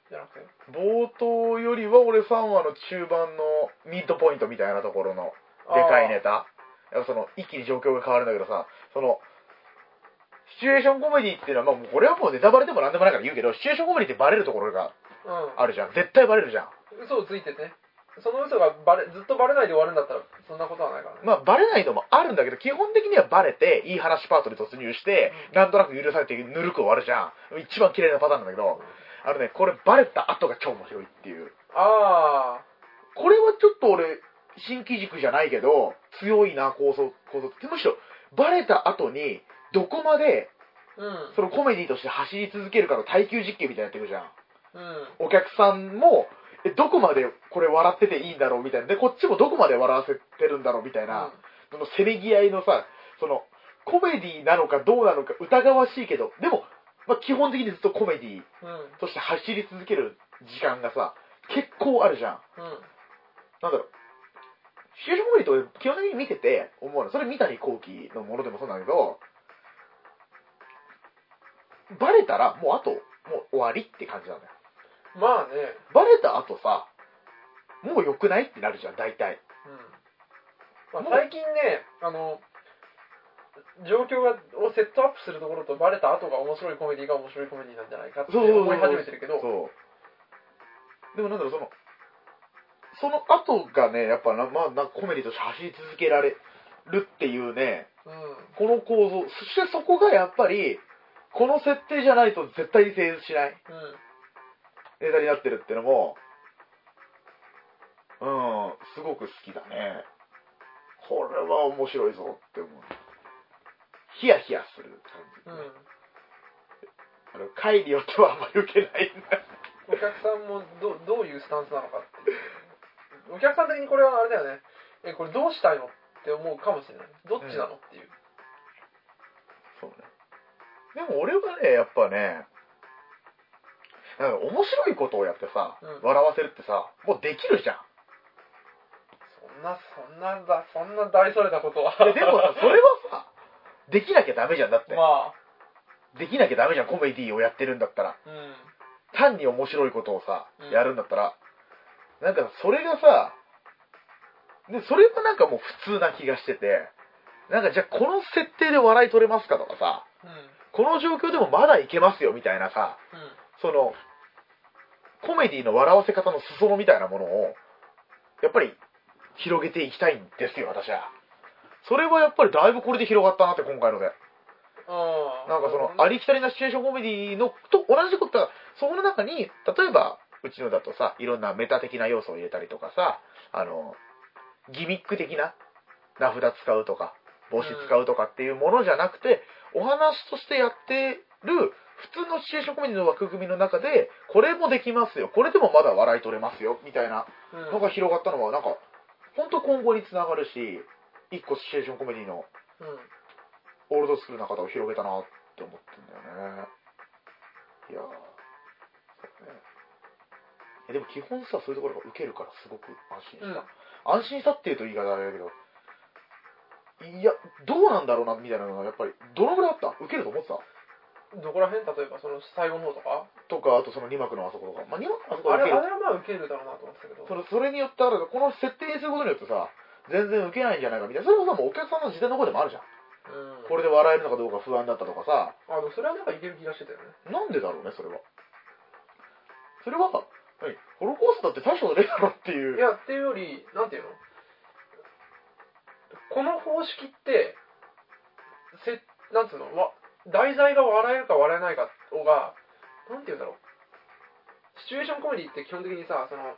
じゃなくて冒頭よりは俺さんわの中盤のミッドポイントみたいなところのでかいネタ、やっぱその一気に状況が変わるんだけどさ、そのシチュエーションコメディっていうのは、まあ、もうこれはもうネタバレでもなんでもないから言うけど、シチュエーションコメディってバレるところがあるじゃん、うん、絶対バレるじゃん。 嘘をついてね、その嘘がバレずっとバレないで終わるんだったらそんなことはないからね。 まあバレないのもあるんだけど、基本的にはバレていい話パートに突入して、うん、なんとなく許されてぬるく終わるじゃん。一番綺麗なパターンなんだけど、うん、あのね、これバレた後が超面白いっていう。 ああ、 これはちょっと俺新機軸じゃないけど強いな構造構造って。むしろバレた後にどこまで、うん、そのコメディとして走り続けるかの耐久実験みたいになってくるじゃん、うん、お客さんもえどこまでこれ笑ってていいんだろうみたいなで、こっちもどこまで笑わせてるんだろうみたいな、うん、そのせめぎ合いのさ、そのコメディなのかどうなのか疑わしいけど、でも、まあ、基本的にずっとコメディとして走り続ける時間がさ結構あるじゃん、うん、なんだろう、シチュエーションコメディって基本的に見てて思うの、それ三谷幸喜のものでもそうなんだけど、バレたらもうあともう終わりって感じなんだよ。 まあね、 バレた後さもう良くないってなるじゃん大体、 うん、まあ、最近ね、あの状況がをセットアップするところとバレた後が面白いコメディが面白いコメディなんじゃないかって思い始めてるけど、 そうでもなんだろう、そのその後がねやっぱな、まあ、なコメディとして走り続けられるっていうね、うん、この構造、そしてそこがやっぱりこの設定じゃないと絶対に成立しない、うんネタになってるってのも、うん、すごく好きだね。これは面白いぞって思う。ヒヤヒヤする感じ、ね。うん、あの回によってはあんまり受けないんだ。 お客さんもどどういうスタンスなのかっていう。お客さん的にこれはあれだよね。え、これどうしたいのって思うかもしれない。どっちなの、うん、っていう。 そうね。でも俺はね、やっぱね、なんか面白いことをやってさ、うん、笑わせるってさ、もうできるじゃん。 そんな、そんなだ、そんな大それたことは。 でもさ、それはさ、できなきゃダメじゃん、だって。 まあ。 できなきゃダメじゃん、コメディをやってるんだったら。うん、単に面白いことをさ、やるんだったら。うん、なんかそれがさ、で、それはなんかもう普通な気がしてて、なんかじゃあこの設定で笑い取れますかとかさ、うん、この状況でもまだいけますよみたいなさ、うん、その、コメディの笑わせ方の裾野みたいなものをやっぱり広げていきたいんですよ、私は。それはやっぱりだいぶこれで広がったなって、今回ので。あなんかそのありきたりなシチュエーションコメディのと同じことが、その中に例えばうちのだとさ、いろんなメタ的な要素を入れたりとかさ、あのギミック的な名札使うとか帽子使うとかっていうものじゃなくて、お話としてやってる普通のシチュエーションコメディの枠組みの中で、これもできますよ、これでもまだ笑い取れますよみたいなのが広がったのは、なんか本当今後につながるし、一個シチュエーションコメディのオールドスクールな方を広げたなって思ってんだよね。いやー、そうね。えでも基本さ、そういうところが受けるからすごく安心した、うん、安心したっていうと言い方あれだけど、いやどうなんだろうなみたいなのがやっぱりどのぐらいあった？受けると思ってた？ どこら辺？例えばその最後の方とかとか、あとそのに幕のあそことか、まあ、に幕のあそこは受ける、あれ、あれはまあ受けるだろうなと思ってたけど、 それ、それによってあるこの設定にすることによってさ、全然受けないんじゃないかみたいな、それもさ、もうお客さんの事前の方でもあるじゃん、うん、これで笑えるのかどうか不安だったとかさ。 あのそれはなんかいける気がしてたよね。 なんでだろうね、それは。それは何、ホロコーストだって大したことねえだろっていう。 いや、っていうより、なんていうの、この方式ってせ、なんつうの、わ題材が笑えるか笑えないかが、なんていうんだろう、シチュエーションコメディって基本的にさ、その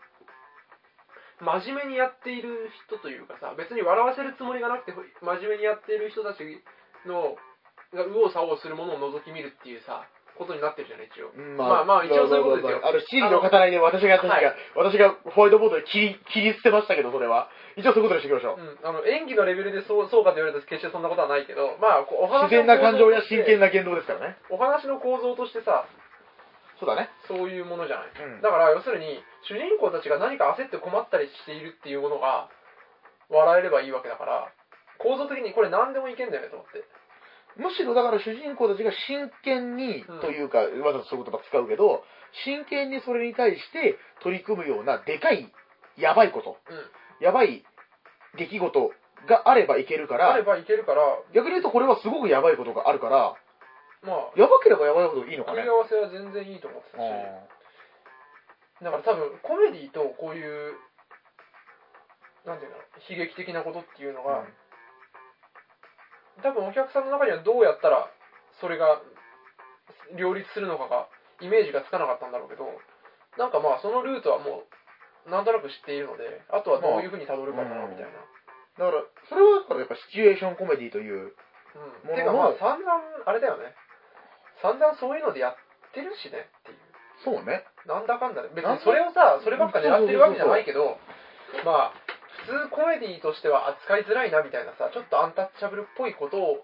真面目にやっている人というかさ、別に笑わせるつもりがなくて真面目にやっている人たちのが右往左往するものを覗き見るっていうさことになってるじゃない、一応。まあまあ、一応そういうことですよ。 あの、シリの語らいで私がやった時が、私がホワイトボードで切り、切り捨てましたけど、それは。一応そういうことにしていきましょう。 うん。あの、演技のレベルでそう、そうかと言われると決してそんなことはないけど、まあ、お話の自然な感情や真剣な言動ですからね。 お話の構造としてさ、 そうだね。 そういうものじゃない。うん、だから、要するに、主人公たちが何か焦って困ったりしているっていうものが、笑えればいいわけだから、構造的にこれ何でもいけんだよねと思って。 むしろだから主人公たちが真剣に、 うんというか、わざとそういう言葉使うけど、真剣にそれに対して取り組むようなでかい、やばいこと、 うんやばい出来事があればいけるから、 あればいけるから、 逆に言うとこれはすごくやばいことがあるから、 まあ、 やばければやばいほどいいのかね。 組み合わせは全然いいと思ってたし、だから多分コメディとこういう、なんていうの、悲劇的なことっていうのが、 うん多分お客さんの中にはどうやったらそれが両立するのかがイメージがつかなかったんだろうけど、なんかまあそのルートはもうなんとなく知っているので、あとはどういうふうにたどるかなみたいな。 だから、それはだからやっぱシチュエーションコメディという、 うん、てかまあ散々あれだよね。散々そういうのでやってるしねっていう。 そうね。 なんだかんだね。別にそれをさ、そればっか狙ってるわけじゃないけど、まあ普通コメディとしては扱いづらいなみたいなさ、ちょっとアンタッチャブルっぽいことを、を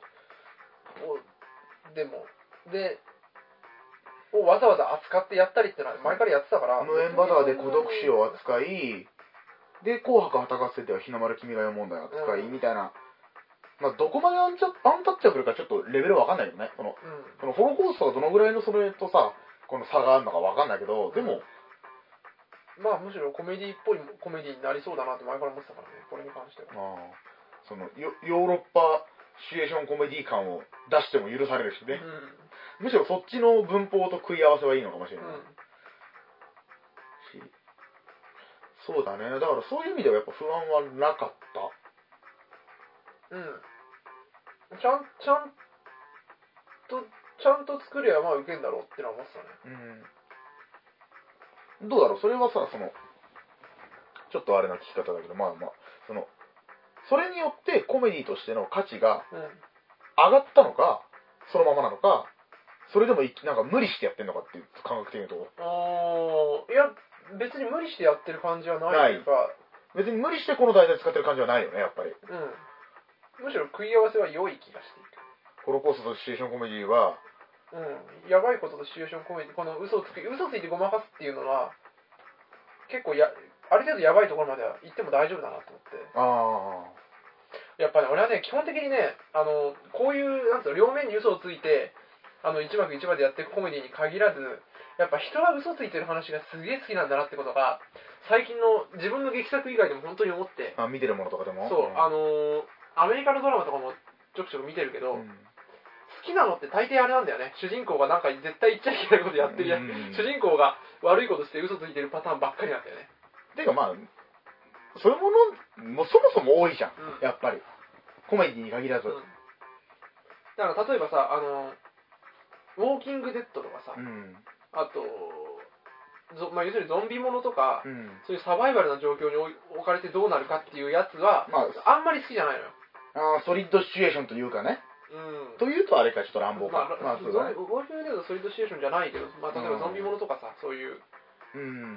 でも、で、をわざわざ扱ってやったりってのは前からやってたから。 無縁バターで孤独死を扱い、で、紅白旗合戦では日の丸君が読む問題を扱い、 うんみたいな。まあ、どこまでアンチャアンタッチャブルかちょっとレベルわかんないよね。その、 うん、 そのホロコーストがどのぐらいのそれとさ、この差があるのかわかんないけど、でも、 まあむしろコメディっぽいコメディになりそうだなって前から思ってたからね、これに関しては。 ああそのヨヨーロッパシチュエーションコメディ感を出しても許されるしね、むしろそっちの文法と食い合わせはいいのかもしれない、 うんうん、 しそうだね。だからそういう意味ではやっぱ不安はなかった。 うん。ちゃんちゃんとちゃんと作りゃまあ受けんだろうってのは思ってたね。 うん。どうだろう、それはさ、そのちょっとあれな聞き方だけど、まあまあそのそれによってコメディとしての価値が上がったのか、そのままなのか、それでもいなんか無理してやってんのかっていう感覚的に言うと、 ああ、いや別に無理してやってる感じはないというか、 別に無理してこの題材使ってる感じはないよね、やっぱり。 うん。むしろ食い合わせは良い気がしている。 ホロコーストとシチュエーションコメディは、 うん、やばいこととシチュエーションコメディ、この嘘をつく嘘ついてごまかすっていうのは結構やある程度やばいところまでは行っても大丈夫だなと思って。 ああ。 やっぱね、俺はね基本的にね、あのこういうなんつうの両面に嘘をついてあの一幕一話でやっていくコメディに限らず、やっぱ人が嘘ついてる話がすげえ好きなんだなってことが最近の自分の劇作以外でも本当に思って。 あ、見てるものとかでも。 そう、うん、あのアメリカのドラマとかもちょくちょく見てるけど、うん、好きなのって大抵あれなんだよね。主人公がなんか絶対言っちゃいけないことやってるやつ、うん、主人公が悪いことして嘘ついてるパターンばっかりなんだよね。 ていうかまあそういうものもそもそも多いじゃん、うん、やっぱりコメディに限らず、うん、 だから例えばさ、あのウォーキングデッドとかさ、うん、あとまあ、要するにゾンビものとか、うん、そういうサバイバルな状況に置かれてどうなるかっていうやつは、まあ、あんまり好きじゃないのよ。 あソリッドシチュエーションというかね、うん、というとあれかちょっと乱暴か、 まあまあ、そうだね、ウォーキングデッドはソリッドシチュエーションじゃないけど、まあ、例えばゾンビものとかさ、そういう、うん、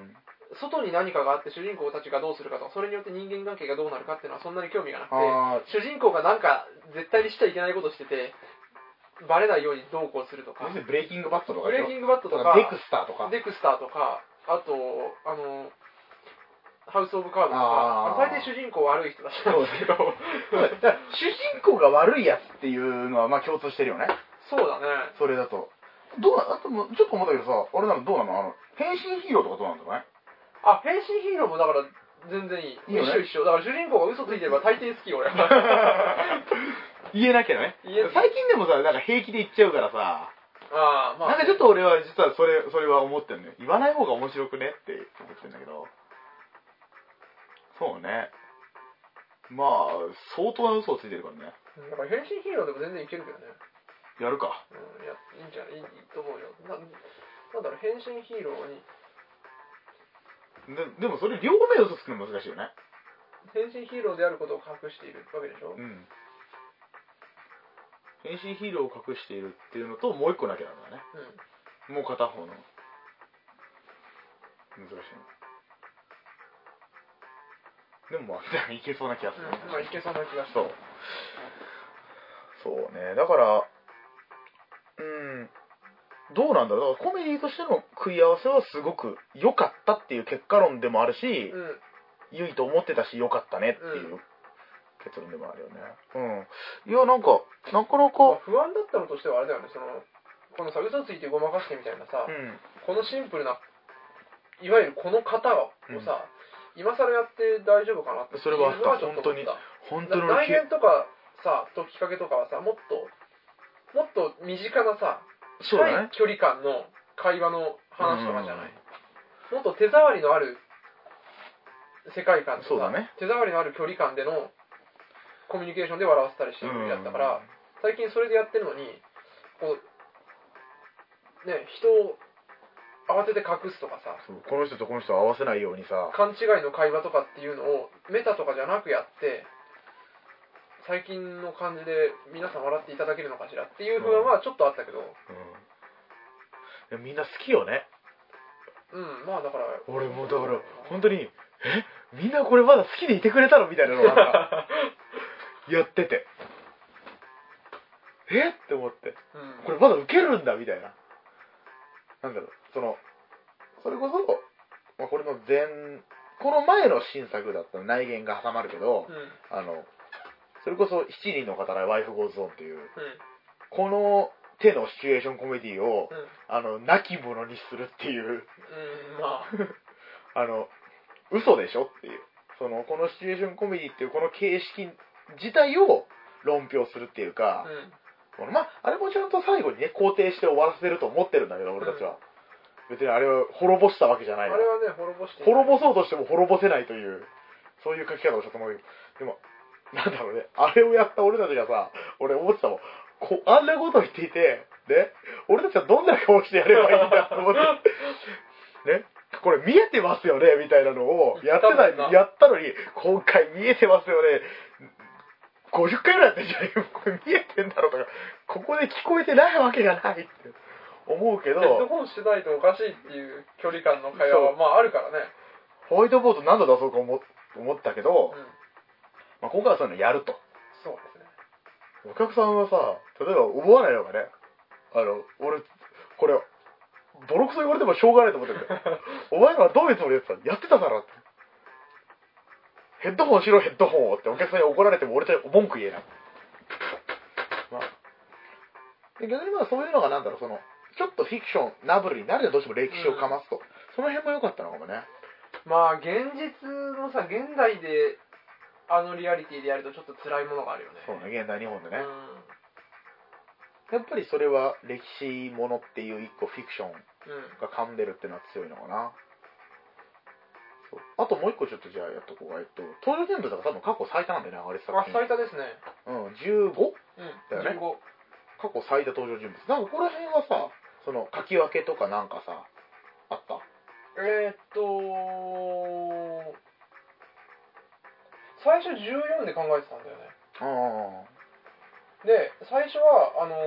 外に何かがあって主人公たちがどうするかとか、それによって人間関係がどうなるかっていうのはそんなに興味がなくて、主人公がなんか絶対にしちゃいけないことしててバレないようにどうこうするとか、 ブレイキングバットとか、 ブレイキングバットとか、 デクスターとか、 デクスターとか、あとあのハウスオブカードとか、大抵主人公悪い人だしなんですけど、 主人公が悪いやつっていうのはまあ共通してるよね。 そうだね。 それだとどうなあともちょっと思ったけどさ、あれなのどうなの、あの変身ヒーローとかどうなんだろうね。 あ、変身ヒーローもだから全然いい。いいよね、一緒一緒。だから主人公が嘘ついてれば大抵好きよ俺。 言えなきゃね。最近でもさ、なんか平気で言っちゃうからさ。 ああ、まあ。 なんかちょっと俺は実はそれそれは思ってるね。言わない方が面白くねって思ってるんだけど。そうね。まあ相当な嘘をついてるからね。 だから変身ヒーローでも全然いけるけどね。 やるか。 うん、いやいいんじゃない、いいと思うよ。な、なんだろう、変身ヒーローに。 で, でもそれ両面嘘つくの難しいよね。 変身ヒーローであることを隠しているわけでしょ。うん。 変身ヒーローを隠しているっていうのともう一個なきゃなんだね。うん。もう片方の難しいな。でもまあいけそうな気がする、ね。 うん、まあいけそうな気がする。そう。そうね。だからうん。どうなんだろう。だからコメディとしての食い合わせはすごく良かったっていう結果論でもあるし、うん、良いと思ってたし良かったねっていう結論でもあるよね。うん。いや、なんか、なかなか、 まあ、不安だったのとしてはあれだよね、その、このさ、嘘ついてごまかしてみたいなさ、 うん。 このシンプルな、いわゆるこの型をさ、うん、今更やって大丈夫かなってそれはあった。 ちょっと本当に。本当に。 内面とかさ、ときっかけとかはさ、もっと、もっと身近なさ、近い距離感の会話の話とかじゃない。うん、もっと手触りのある世界観とか、ね、手触りのある距離感でのコミュニケーションで笑わせたりしてる時だったから、うん、最近それでやってるのに、こう、ね、人を慌てて隠すとかさ、 この人とこの人を合わせないようにさ、 勘違いの会話とかっていうのをメタとかじゃなくやって、最近の感じで皆さん笑っていただけるのかしらっていう不安はちょっとあったけど、 うんうん、みんな好きよね。 うん、まあだから俺もだから本当にえみんなこれまだ好きでいてくれたのみたいなのがなんかやっててえって思って、うん、これまだウケるんだみたいな、なんだろう、そのそれこそ、まあ、これの前この前の新作だったら内言が挟まるけど、うん、あのそれこそしちにんの方らワイフゴーズオンっていう、うん、この手のシチュエーションコメディを、うん、あの亡き者にするっていう、うん、まああの嘘でしょっていう、そのこのシチュエーションコメディっていうこの形式自体を論評するっていうか、うん、まああれもちゃんと最後にね肯定して終わらせると思ってるんだけど俺たちは、うん、別にあれを滅ぼしたわけじゃないの。 あれはね滅ぼして滅ぼそうとしても滅ぼせないというそういう書き方をしたと思うけど、でもなんだろうね、あれをやった俺たちがさ、俺思ってたもん、こあんなことを言っていて、ね、俺たちはどんな顔してやればいいんだと思って、ね、これ見えてますよねみたいなのをやってた、やったのに、今回見えてますよね、ごじゅっかいぐらいやってんじゃないよ、これ見えてんだろとか、ここで聞こえてないわけがないって思うけど、 ヘッドホンしてないとおかしいっていう距離感の会話はまああるからね。 ホワイトボード何度出そうか思思ったけど、うん、まあ、今回はそういうのやると。 そうですね。 お客さんはさ、例えば思わないのがね、あの、俺、これ、ボロクソ言われてもしょうがないと思ってるんだよ。お前らはどういうつもりでやってたやってただろって。ヘッドホンしろヘッドホンをってお客さんに怒られても俺と文句言えない。まあ、で逆にまあそういうのがなんだろう、その、ちょっとフィクション、ナブルになるでどうしても歴史をかますと。うん、その辺も良かったのかもね。 まあ、現実のさ、現代で、あのリアリティでやるとちょっと辛いものがあるよね。 そうね、現代日本でね。うん、やっぱりそれは歴史ものっていう一個フィクションが噛んでるっていうのは強いのかな。そう、あともう一個ちょっとじゃあやっとこうが、えっと、登場人物が多分過去最多なんだよね、あれあ、最多ですね。 うん、じゅうご？ うん、 だよね。 じゅうご。 過去最多登場人物。なんかここら辺はさ、その書き分けとかなんかさ、あった？ えー、っと最初じゅうよんで考えてたんだよね。 ああ。で、最初は、あの、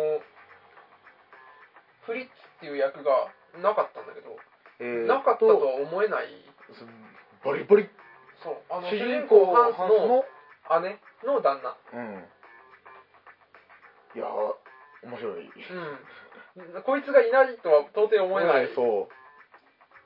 フリッツっていう役がなかったんだけど、えー、なかったとは思えない。 バリバリ。 そう。あの、主人公ハンスの姉の旦那。 うん。いやー、面白い。 うん。こいつがいないとは到底思えない。 そう。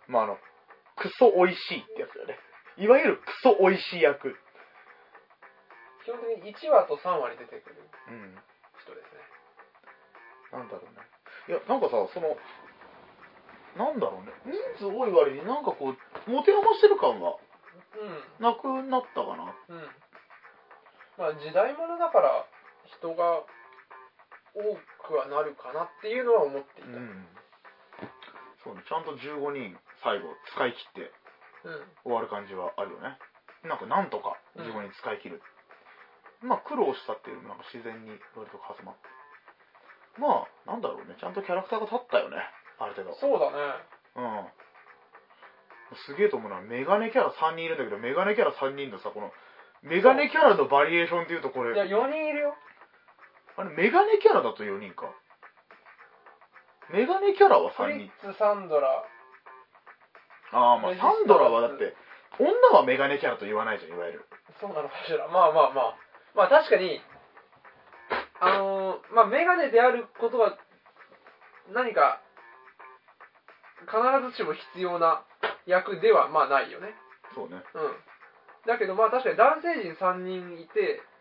まあ、あの、クソ美味しいってやつだよね。いわゆるクソ美味しい役。 基本的にいちわとさんわに出てくる人ですね。 うん、なんだろうね。いや、なんかさ、その、なんだろうね。人数多い割になんかこう、持て余してる感が、なくなったかな。 うん。うん、まあ、時代物だから、人が多くはなるかなっていうのは思っていた。うん、 そうね、ちゃんとじゅうごにん最後使い切って終わる感じはあるよね。なんかなんとかじゅうごにん使い切る。うん、まあ苦労したっていうのが自然に割と挟まって。まあ、なんだろうね、ちゃんとキャラクターが立ったよね、ある程度。 そうだね。 うん。すげえと思うのは、メガネキャラさんにんいるんだけど、メガネキャラさんにんのさ、この、メガネキャラのバリエーションっていうとこれ。 いや、よにんいるよ。 あれ、メガネキャラだとよにんか。メガネキャラはさんにん。 フリッツ、サンドラ。 ああ、まあサンドラはだって、女はメガネキャラと言わないじゃん、いわゆる。 そうなのかしら。まあまあまあ。まあ確かに、あのー、まあメガネであることは、何か、必ずしも必要な役ではまあないよね。 そうね。 うん。だけどまあ確かに男性陣さんにんいて、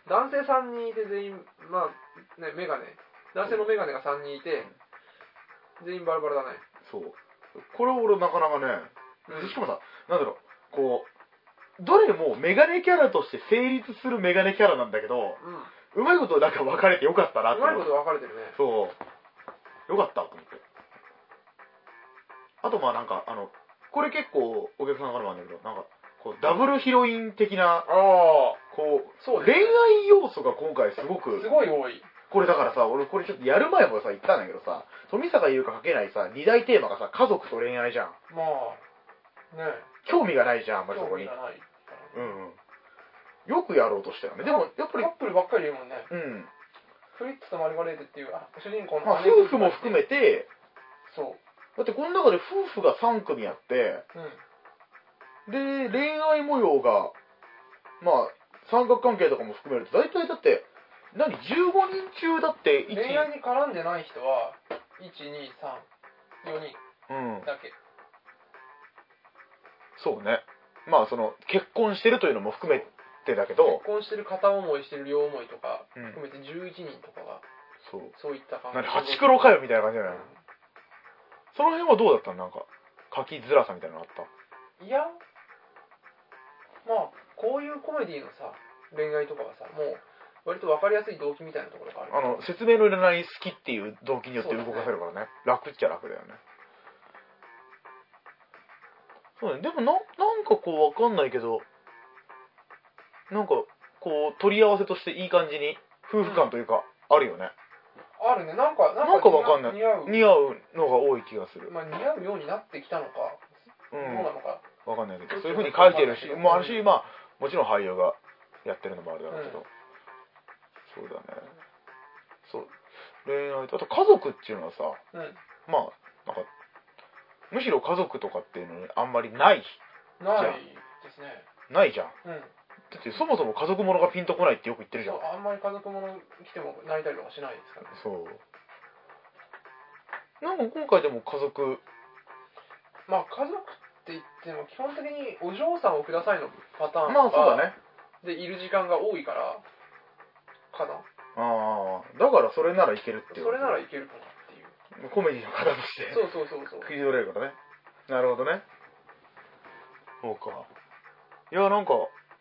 男性さんにんいて全員、まあね、メガネ、男性のメガネがさんにんいて、全員バラバラだね。 そう。これ俺なかなかね、 うん、 しかもさ、なんだろう、こう、どれもメガネキャラとして成立するメガネキャラなんだけど、うん、うまいことなんか分かれてよかったなって。 うまいこと分かれてるね。 そう。よかったと思って。あとまあなんか、あの、これ結構お客さんからもあるんだけど、なんか、こうダブルヒロイン的な、あこう、そうですね、恋愛要素が今回すごく。 すごい多い。 これだからさ、俺これちょっとやる前もさ、言ったんだけどさ、富坂優香かけないさ、二大テーマがさ、家族と恋愛じゃん。 まあ、ね興味がないじゃん、あんまりそこに。 興味がない。 うんうん。よくやろうとしたよね。でも、やっぱり。 カップルばっかりいるもんね。 うん。 フリッツとマルガレーテっていう主人公の、 まあ、夫婦も含めて、 そう。 だってこの中で夫婦がさん組あって、うん、で、恋愛模様が、まあ、三角関係とかも含めると、大体だって、何、じゅうごにん中だって、 恋愛に絡んでない人は、いち、に、さん、よにんだけ。うん、 そうね。まあ、その、結婚してるというのも含めてだけど、 結婚してる片思いしてる両思いとか、含めてじゅういちにんとかが、 そう。 そういった感じ。何、ハチクロかよみたいな感じじゃない、うん、その辺はどうだったの？なんか、書きづらさみたいなのあった？ いや、まあ、こういうコメディのさ、恋愛とかはさ、もう、割と分かりやすい動機みたいなところがある。 あの、説明のいらない好きっていう動機によって動かせるからね。ね、楽っちゃ楽だよね。そうね。でもな、なんかこうわかんないけど、なんか、こう、取り合わせとしていい感じに、夫婦感というか、あるよね。 あるね。なんか、 なんかわかんない。 似合う。 似合うのが多い気がする。 まあ、似合うようになってきたのか、うん、どうなのか。 わかんないけど、そういう風に書いてるし、もうあるし、まあ、もちろん俳優がやってるのもあるだろうけど。うん、そうだね。そう。恋愛と、あと家族っていうのはさ、うん、まあ、なんか、むしろ家族とかっていうのにあんまりないじゃん。 ないですね。 ないじゃん。 うん。 だってそもそも家族ものがピンとこないってよく言ってるじゃん。 そう、あんまり家族もの来ても泣いたりとかしないですからね。 そう。なんか今回でも家族、 まあ家族って言っても基本的にお嬢さんをくださいのパターンまあそうだね。 でいる時間が多いからかな。 ああ、だからそれならいけるっていう。 それならいけるかなっていう。 コメディの方として。 そうそうそうそう。 切り取れるからね。なるほどね。そうか。いや、なんか、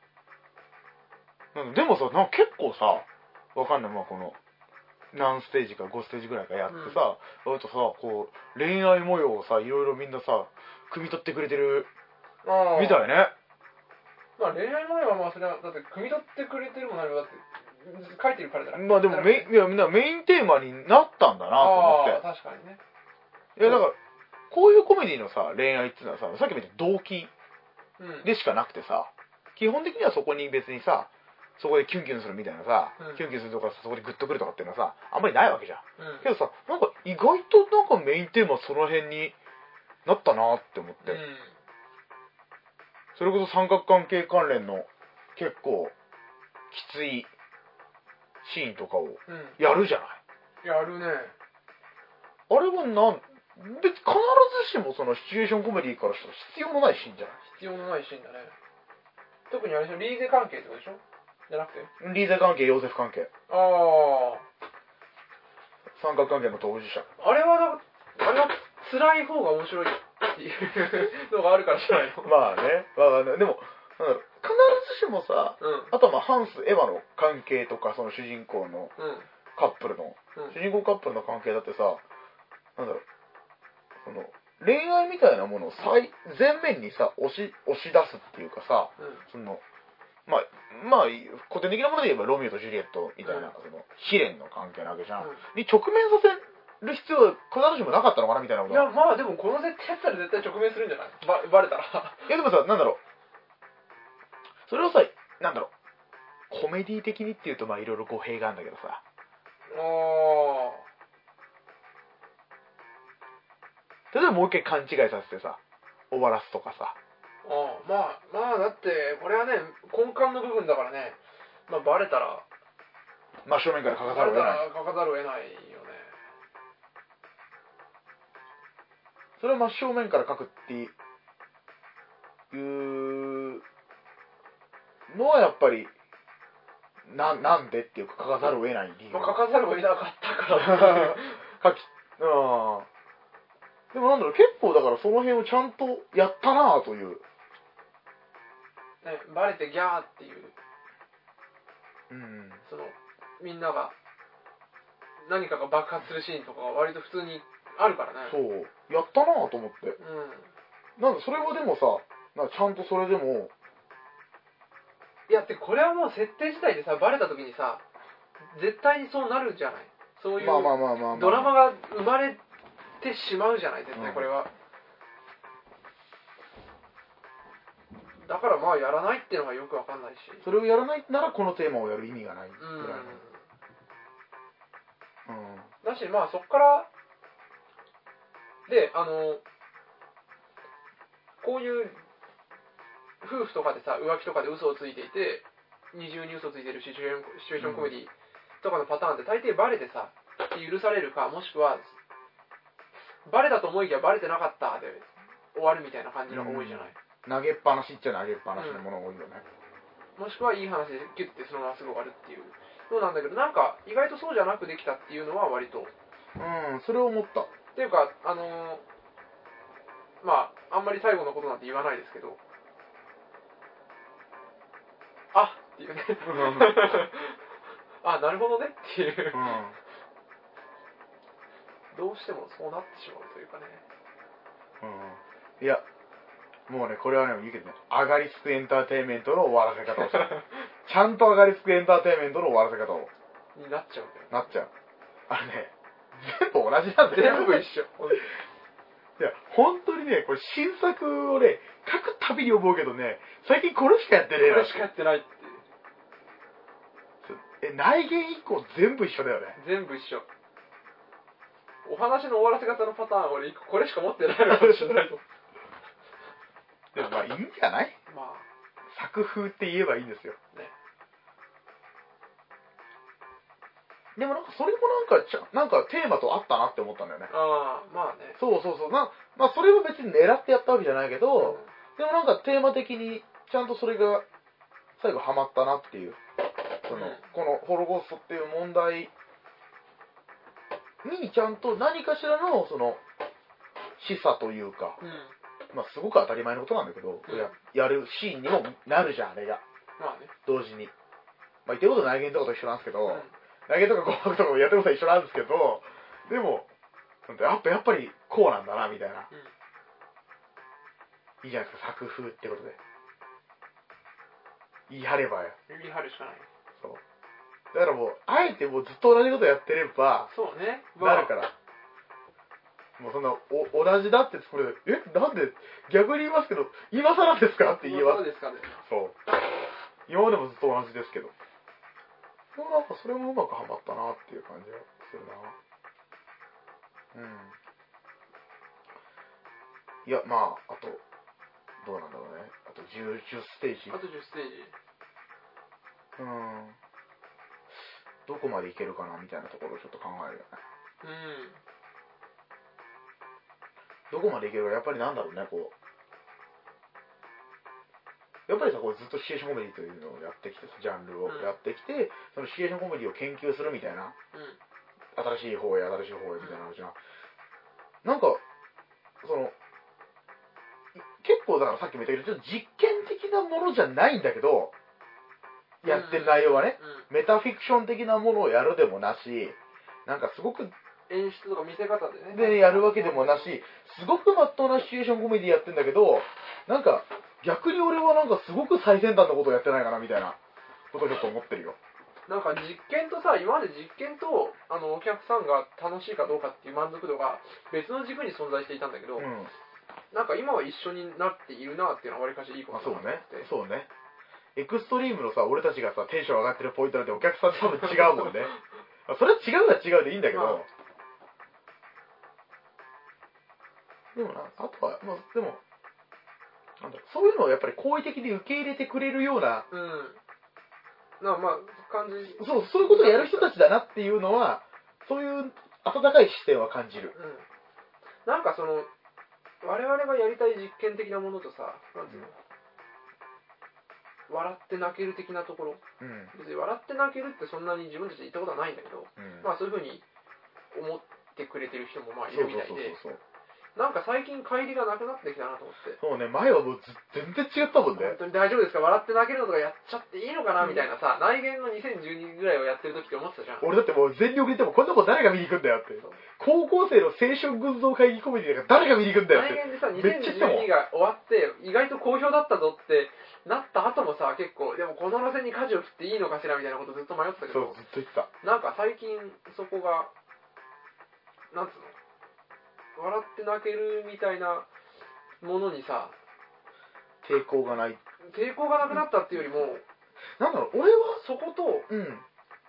でもさ、なんか結構さ、わかんない、まあこの、何ステージかごステージぐらいかやってさ、うん、あとさ、こう、恋愛模様をさ、いろいろみんなさ、汲み取ってくれてる、みたいね。 まあ恋愛模様はまあそれは、だって汲み取ってくれてるもんなるだって、書いてるからじゃない。 まあでもメイン、いや、みんなメインテーマになったんだなと思って。 ああ、確かにね。 いや、だから、こういうコメディのさ、恋愛っていうのはさ、さっきも言った動機でしかなくてさ、基本的にはそこに別にさ、そこでキュンキュンするみたいなさ、うん、キュンキュンするとかそこでグッとくるとかっていうのはさ、あんまりないわけじゃん。うん、けどさ、なんか意外となんかメインテーマその辺になったなって思って。うん、それこそ三角関係関連の結構きついシーンとかをやるじゃない、 うん、やるね。 あれはなん、別に必ずしもそのシチュエーションコメディからしたら必要のないシーンじゃない？ 必要のないシーンだね。特にあれでしょ、リーゼ関係ってことでしょ？じゃなくてリーゼ関係、ヨーゼフ関係。 ああ。 三角関係の当事者。 あれはだ、あれは辛い方が面白いっていうのがあるからじゃないの？ まあね。まあね、でも、なんだろう、必ずしもさ、うん、あとはまあハンス、エヴァの関係とか、その主人公のカップルの、うん、主人公カップルの関係だってさ、なんだろう、その、恋愛みたいなものを最前面にさ、押し、押し出すっていうかさ、うん、その、まあ、まあ、古典的なもので言えばロミオとジュリエットみたいな、うん、その、悲恋の関係なわけじゃん。うん、に直面させる必要は必ずしもなかったのかなみたいなこと。 いや、まあでもこの設定やったら絶対直面するんじゃない？ば、バレたら。 いやでもさ、なんだろう。それをさ、なんだろう。コメディ的にっていうと、まあいろいろ語弊があるんだけどさ。ああ。例えばもう一回勘違いさせてさ、終わらすとかさ。 ああ、まあ、まあだって、これはね、根幹の部分だからね、まあバレたら、 真正面から書かざるを得ない。 書かざるを得ないよね。 それは真正面から書くっていうのはやっぱり、 ななんでっていうか書かざるを得ない理由、 まあ、書かざるを得なかったから書きあでもなんだろう、結構だからその辺をちゃんとやったなぁという、 ね、バレてギャーっていう、 うん、 そのみんなが何かが爆発するシーンとかが割と普通にあるからね。 そうやったなぁと思って、 うん、 なんかそれはでもさ、なんかちゃんとそれでもいやってこれはもう設定自体でさ、バレた時にさ絶対にそうなるじゃない。そういうまあまあまあまあまあドラマが生まれてしまうじゃない、絶対これは、うん、だからまあやらないっていうのがよくわかんないし、 それをやらないならこのテーマをやる意味がないぐうんらいの、うん、 だしまあそっからで、あのこういう夫婦とかでさ、浮気とかで嘘をついていて二重に嘘ついてるシチュエーション、シチュエーションコメディとかのパターンって大抵バレてさ許されるか、もしくはバレたと思いきやバレてなかったで終わるみたいな感じのが多いじゃない、 うん、投げっぱなしっちゃ投げっぱなしのものが多いよね、 うん、もしくはいい話でギュッてそのまますぐ終わるっていうそうなんだけど、なんか意外とそうじゃなくできたっていうのは割と、 うん、それを思った。 っていうか、あのー、まああんまり最後のことなんて言わないですけど、あっていうねあ、なるほどねっていう、うん、どうしてもそうなってしまうというかね、 うん、いやもうね、これはね、言うけどね、上がりつくエンターテインメントの終わらせ方をしたちゃんと上がりつくエンターテインメントの終わらせ方をになっちゃうんだよ、 なっちゃう。あれね、全部同じなんだよ。 全部一緒。 いや、本当にね、これ新作をね、書くたびに思うけどね、最近これしかやってねえな。 これしかやってないっていう。 え、内言以降全部一緒だよね。 全部一緒。お話の終わらせ方のパターン、俺これしか持ってないのかもしれないと。 でもまあいいんじゃない？ まあ。 作風って言えばいいんですよ。ね。でもなんかそれもなんかちゃなんかテーマと合ったなって思ったんだよね。 ああ、まあね。 そうそうそう。なまあそれは別に狙ってやったわけじゃないけど、うん、でもなんかテーマ的にちゃんとそれが最後ハマったなっていう。その、うん、このホロコーストっていう問題にちゃんと何かしらのその示唆というか、うん、まあすごく当たり前のことなんだけど、うん、や, やるシーンにもなるじゃん、あれが。 まあね。 同時に。まあ言ってること内言とかと一緒なんですけど、うん、内言とか紅白とかもやってることは一緒なんですけど、でも、やっぱやっぱりこうなんだな、みたいな。うん、いいじゃないですか、作風ってことで。言い張ればよ。 言い張るしかない。 そう。だからもう、あえてもうずっと同じことやってれば、 そうね。 まあ、なるから。もうそんな、お、同じだってこれ、え、なんで、逆に言いますけど、今更ですかって言います。 そうですかね。 そう。今までもずっと同じですけど。でもなんかそれもうまくはまったなっていう感じがするな。うん。いや、まあ、あと、どうなんだろうね。あとじゅう、じゅうステージ。 あとじゅうステージ。 うん。どこまでいけるかなみたいなところをちょっと考えるよね。 うん。 どこまでいけるか、やっぱりなんだろうね、こう。やっぱりさ、こうずっとシチュエーションコメディというのをやってきて、ジャンルをやってきて、うん、そのシチュエーションコメディを研究するみたいな、うん、新しい方へ新しい方へみたいな話が、うん、なんか、その、結構だからさっきも言ったけど、ちょっと実験的なものじゃないんだけど、やってる内容はね、うん、メタフィクション的なものをやるでもなし、なんかすごく、 演出とか見せ方でね。 でやるわけでもなし、すごくまっとうなシチュエーションコメディやってんだけど、なんか、逆に俺はなんかすごく最先端のことをやってないかなみたいなことをちょっと思ってるよ。 なんか実験とさ、今まで実験とあのお客さんが楽しいかどうかっていう満足度が別の軸に存在していたんだけど、うん、なんか今は一緒になっているなっていうのはわりかしいいことだなって。 そうね。そうね。エクストリームのさ、俺たちがさ、テンション上がってるポイントなんてお客さんと多分違うもんね。それは違うは違うでいいんだけど、まあ、でもな、あとは、まあ、でも、なんだろう、そういうのをやっぱり好意的に受け入れてくれるような、 うん。なまあ、感じ。 そう、そういうことをやる人たちだなっていうのは、そういう温かい視点は感じる。 うん。なんかその、我々がやりたい実験的なものとさ、なんていうの、 笑って泣ける的なところ、 うん、 別に笑って泣けるってそんなに自分たちで言ったことはないんだけど、 うん、 まあそういうふうに思ってくれてる人もまあいるみたいで、 そうそうそうそう、 なんか最近乖離がなくなってきたなと思って。 そうね、前はもうず全然違ったもんね。 本当に大丈夫ですか、笑って泣けるのとかやっちゃっていいのかなみたいなさ、内言のにせんじゅうにぐらいをやってる時って思ってたじゃん。 俺だってもう全力で言ってもこんなこと誰が見に行くんだよって。高校生の青春群像会議コメディなんか誰が見に行くんだよって。 内言でさ、にせんじゅうにが終わって意外と好評だったぞってなった後もさ、結構でもこの路線に舵を切っていいのかしらみたいなことずっと迷ってたけど、 そうずっと言ってた。 なんか最近そこがなんつうの、笑って泣けるみたいなものにさ、 抵抗がない。 抵抗がなくなったっていうよりも、 なんだろう、俺はそこと、 うん、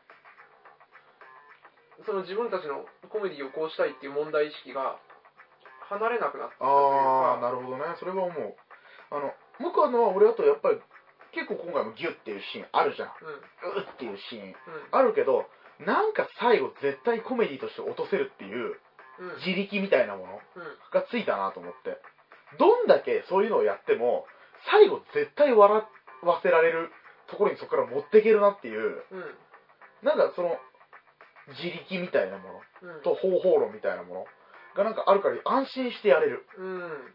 その自分たちのコメディをこうしたいっていう問題意識が離れなくなったというああ、 か。 なるほどね、それは思う。あの向こうのは俺だとやっぱり結構今回もギュッっていうシーンあるじゃん。 うん、 うっていうシーン、うん、 あるけど、なんか最後絶対コメディとして落とせるっていう自力みたいなものがついたなと思って、どんだけそういうのをやっても最後絶対笑わせられるところにそこから持っていけるなっていう、 うん、 なんかその自力みたいなもの、 うん、と方法論みたいなものがなんかあるから安心してやれる。 うん。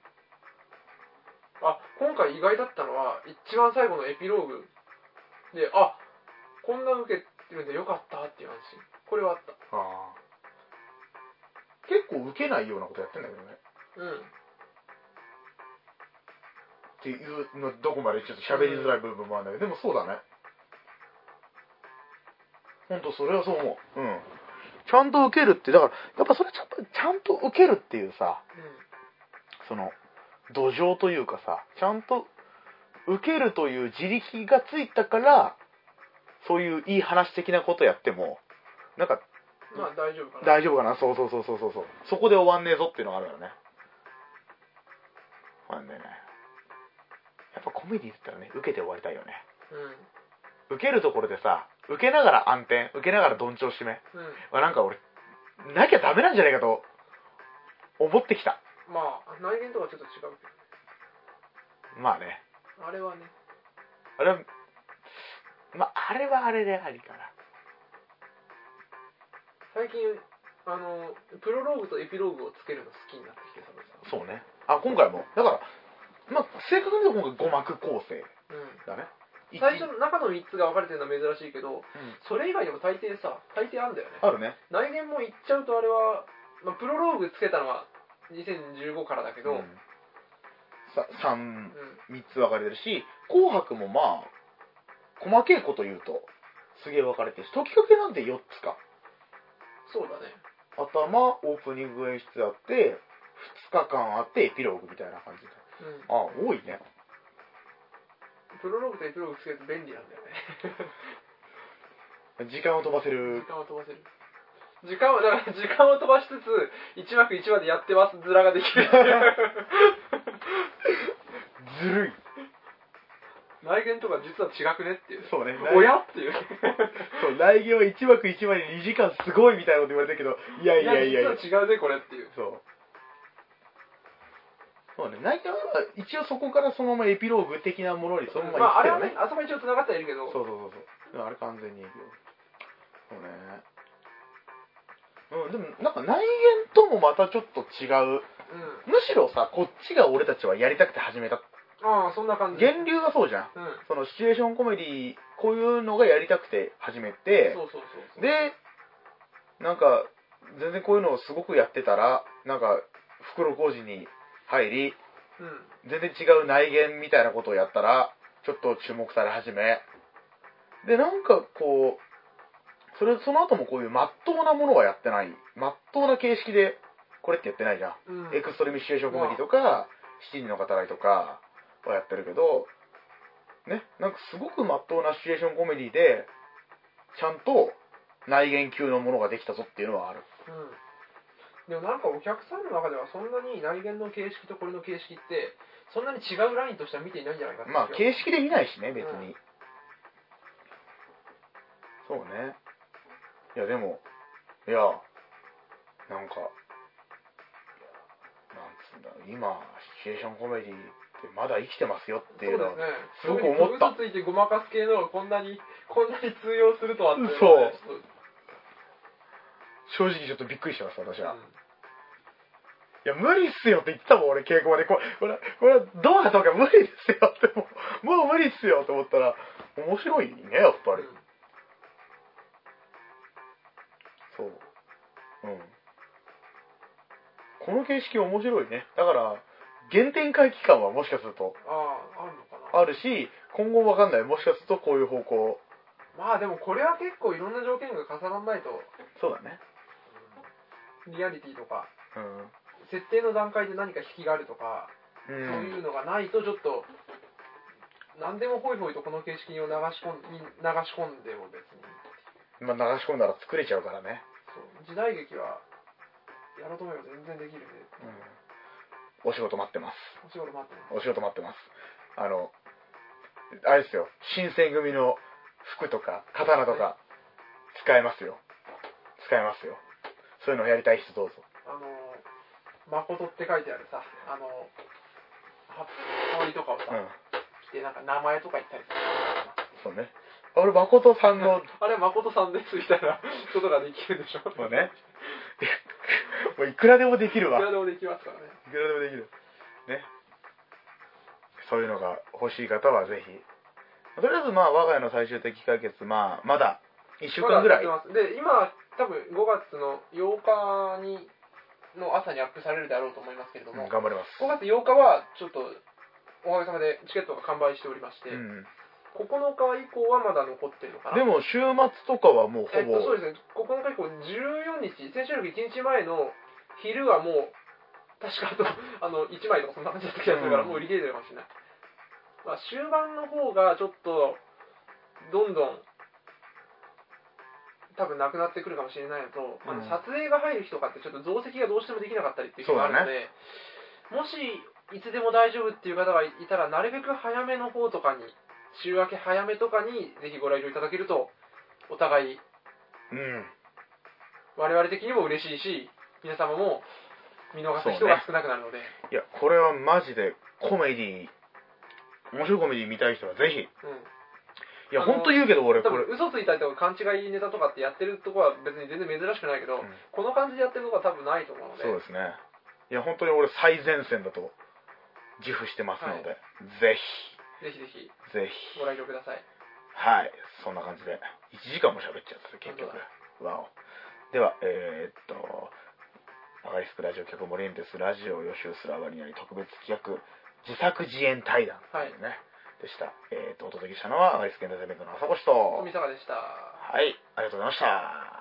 あ、今回意外だったのは一番最後のエピローグで、あ、こんな受けてるんでよかったっていう安心、これはあった。 ああ、結構受けないようなことやってんだけどね。 うん。 っていうのどこまでちょっと喋りづらい部分もあるんだけど、でもそうだね。ほんとそれはそう思う。うん。ちゃんと受けるって、だからやっぱそれちゃんとちゃんと受けるっていうさ、うん、その土壌というかさ、ちゃんと受けるという自力がついたから、そういういい話的なことやってもなんかまあ大丈夫かな。 大丈夫かな。そうそうそうそうそうそう。そこで終わんねえぞっていうのがあるよね。なんでね。やっぱコメディって言ったらね、受けて終わりたいよね。うん。受けるところでさ、受けながら暗転、受けながらどんちょう締め。うん。まあ、なんか俺、なきゃダメなんじゃないかと思ってきた。 まあ内言とはちょっと違うけど。まあね。 あれはね。 あれは、まああれはあれでありかな。 最近あのプロローグとエピローグをつけるの好きになってきてさ。 そうね。あ、今回もだからまあ正確に言うと今回ご幕構成だね。 うん、最初の中のみっつが分かれてるのは珍しいけど、うん、それ以外でも大抵さ、大抵あるんだよね。 あるね。 内言も言っちゃうとあれは、まあ、プロローグつけたのはにせんじゅうごからだけど、うん、 ささん、みっつ分かれてるし、紅白もまあ細けいこと言うとすげえ分かれてるし、時かけなんてよっつか。 そうだね。 頭、オープニング演出あって、ふつかかんあってエピローグみたいな感じで。うん、あ、多いね。 プロローグとエピローグつけると便利なんだよね。時間を飛ばせる。 時間を飛ばせる。時間を、だから時間を飛ばしつつ、一幕一話でやってます面ができる。 ずるい。 内言とか実は違くねっていう。 そうね。 親っていう。 そう、内言は一幕一話ににじかんすごいみたいなこと言われたけど、いやいやいやいや。 実は違うぜこれっていう。 そう。そうね。内言は一応そこからそのままエピローグ的なものにそのまままああれはね、あそこ一応繋がってはいるけど。 そうそうそうそう。あれ完全にエピローグ。そうね。うん、でもなんか内言ともまたちょっと違う、うん、むしろさ、こっちが俺たちはやりたくて始めた。 ああ、そんな感じ。 源流がそうじゃん、うん、そのシチュエーションコメディ、こういうのがやりたくて始めて、 そうそうそうそう、 でなんか全然こういうのをすごくやってたら、なんか袋小路に入り、うん、全然違う内言みたいなことをやったらちょっと注目され始めで、なんかこうそれその後もこういう真っ当なものはやってない、真っ当な形式でこれってやってないじゃん、うん、エクストリームシチュエーションコメディとか、まあ、しちにんの語らいとかはやってるけどね、なんかすごく真っ当なシチュエーションコメディでちゃんと内言級のものができたぞっていうのはある、 うん、でもなんかお客さんの中ではそんなに内言の形式とこれの形式ってそんなに違うラインとしては見ていないんじゃないかって。 まあ形式で見ないしね別に、うん、そうね。いやでもいやなんかなんつうんだろう、今シチュエーションコメディまだ生きてますよっていうのはそうですね、 すごく思った。 嘘ついてごまかす系のがこんなにこんなに通用するとはっていうのそうはね、 正直ちょっとびっくりしてます私は、 うんいや無理っすよって言ってたもん俺稽古場で、これこれこれドアとか無理ですよって、もうもう無理っすよと思ったら面白いねやっぱり、 うんそううんこの形式面白いね。だから原点回帰感はもしかするとああ、あるのかな。 あるし、今後わかんない、もしかするとこういう方向。 まあでもこれは結構いろんな条件が重ならないと、 そうだね。 リアリティとかうん設定の段階で何か引きがあるとか、 う、 そうんいうのがないとちょっと何でもホイホイとこの形式を流し込んに流し込んでも別に、 まあ流し込んだら作れちゃうからね。 そう時代劇はやろうと思えば全然できるんで、 うん、お仕事待ってます。 お仕事待ってます。 お仕事待ってます。あのあれですよ、新選組の服とか刀とか使えますよ。使えますよ。そういうのをやりたい人どうぞ。 あの誠って書いてあるさ、あのは羽織とかをさ、 うん、 着てなんか名前とか言ったりする。 そうね。あれ誠さんのあれ誠さんですみたいなことができるでしょ。 もうねもういくらでもできるわ。 いくらでもできますからね。 いくらでもできるね。そういうのが欲しい方はぜひ。とりあえずまあ我が家の最終的解決、まあまだいっしゅうかんぐらい、 まだやってます。で今多分ごがつのようかにの朝にアップされるであろうと思いますけれども、 うん、頑張ります。 ごがつようかはちょっとおかげさまでチケットが完売しておりまして、 うん、 ここのか以降はまだ残ってるのかな。 でも週末とかはもうほえっと、 ぼ、 そうですね、ここのか以降じゅうよっか、先週よりいちにちまえの昼はもう確かあとあのいちまいとかそんな感じだった気がするから、 うんもう売り切れてるかもしれない。まあ、終盤の方がちょっとどんどん多分なくなってくるかもしれないのと、あのうん撮影が入る日とかってちょっと増席がどうしてもできなかったりっていう日があるので、もしいつでも大丈夫っていう方がいたらなるべく早めの方とかに、週明け早めとかにぜひご来場いただけるとお互いうん我々的にも嬉しいし、皆様も見逃す人が少なくなるので、 いやこれはマジでコメディ面白いコメディ見たい人はぜひ、 うん、 いやあの本当言うけど俺多これ分嘘ついたりとか勘違いネタとかってやってるとこは別に全然珍しくないけど、 うんこの感じでやってるとこは多分ないと思うので、 そうですね。いや本当に俺最前線だと自負してますので、 はぜぜひぜひひぜひご来場ください。 はいそんな感じでいちじかんも喋っちゃった結局。わお。ではえー、っとアガリスクラジオ局モリエンテスラジオを予習するあわりに特別企画自作自演対談というね、でした。えー、っとお届けしたのはアガリスクエンターテインメントの朝越と、 富坂でした。 はいありがとうございました。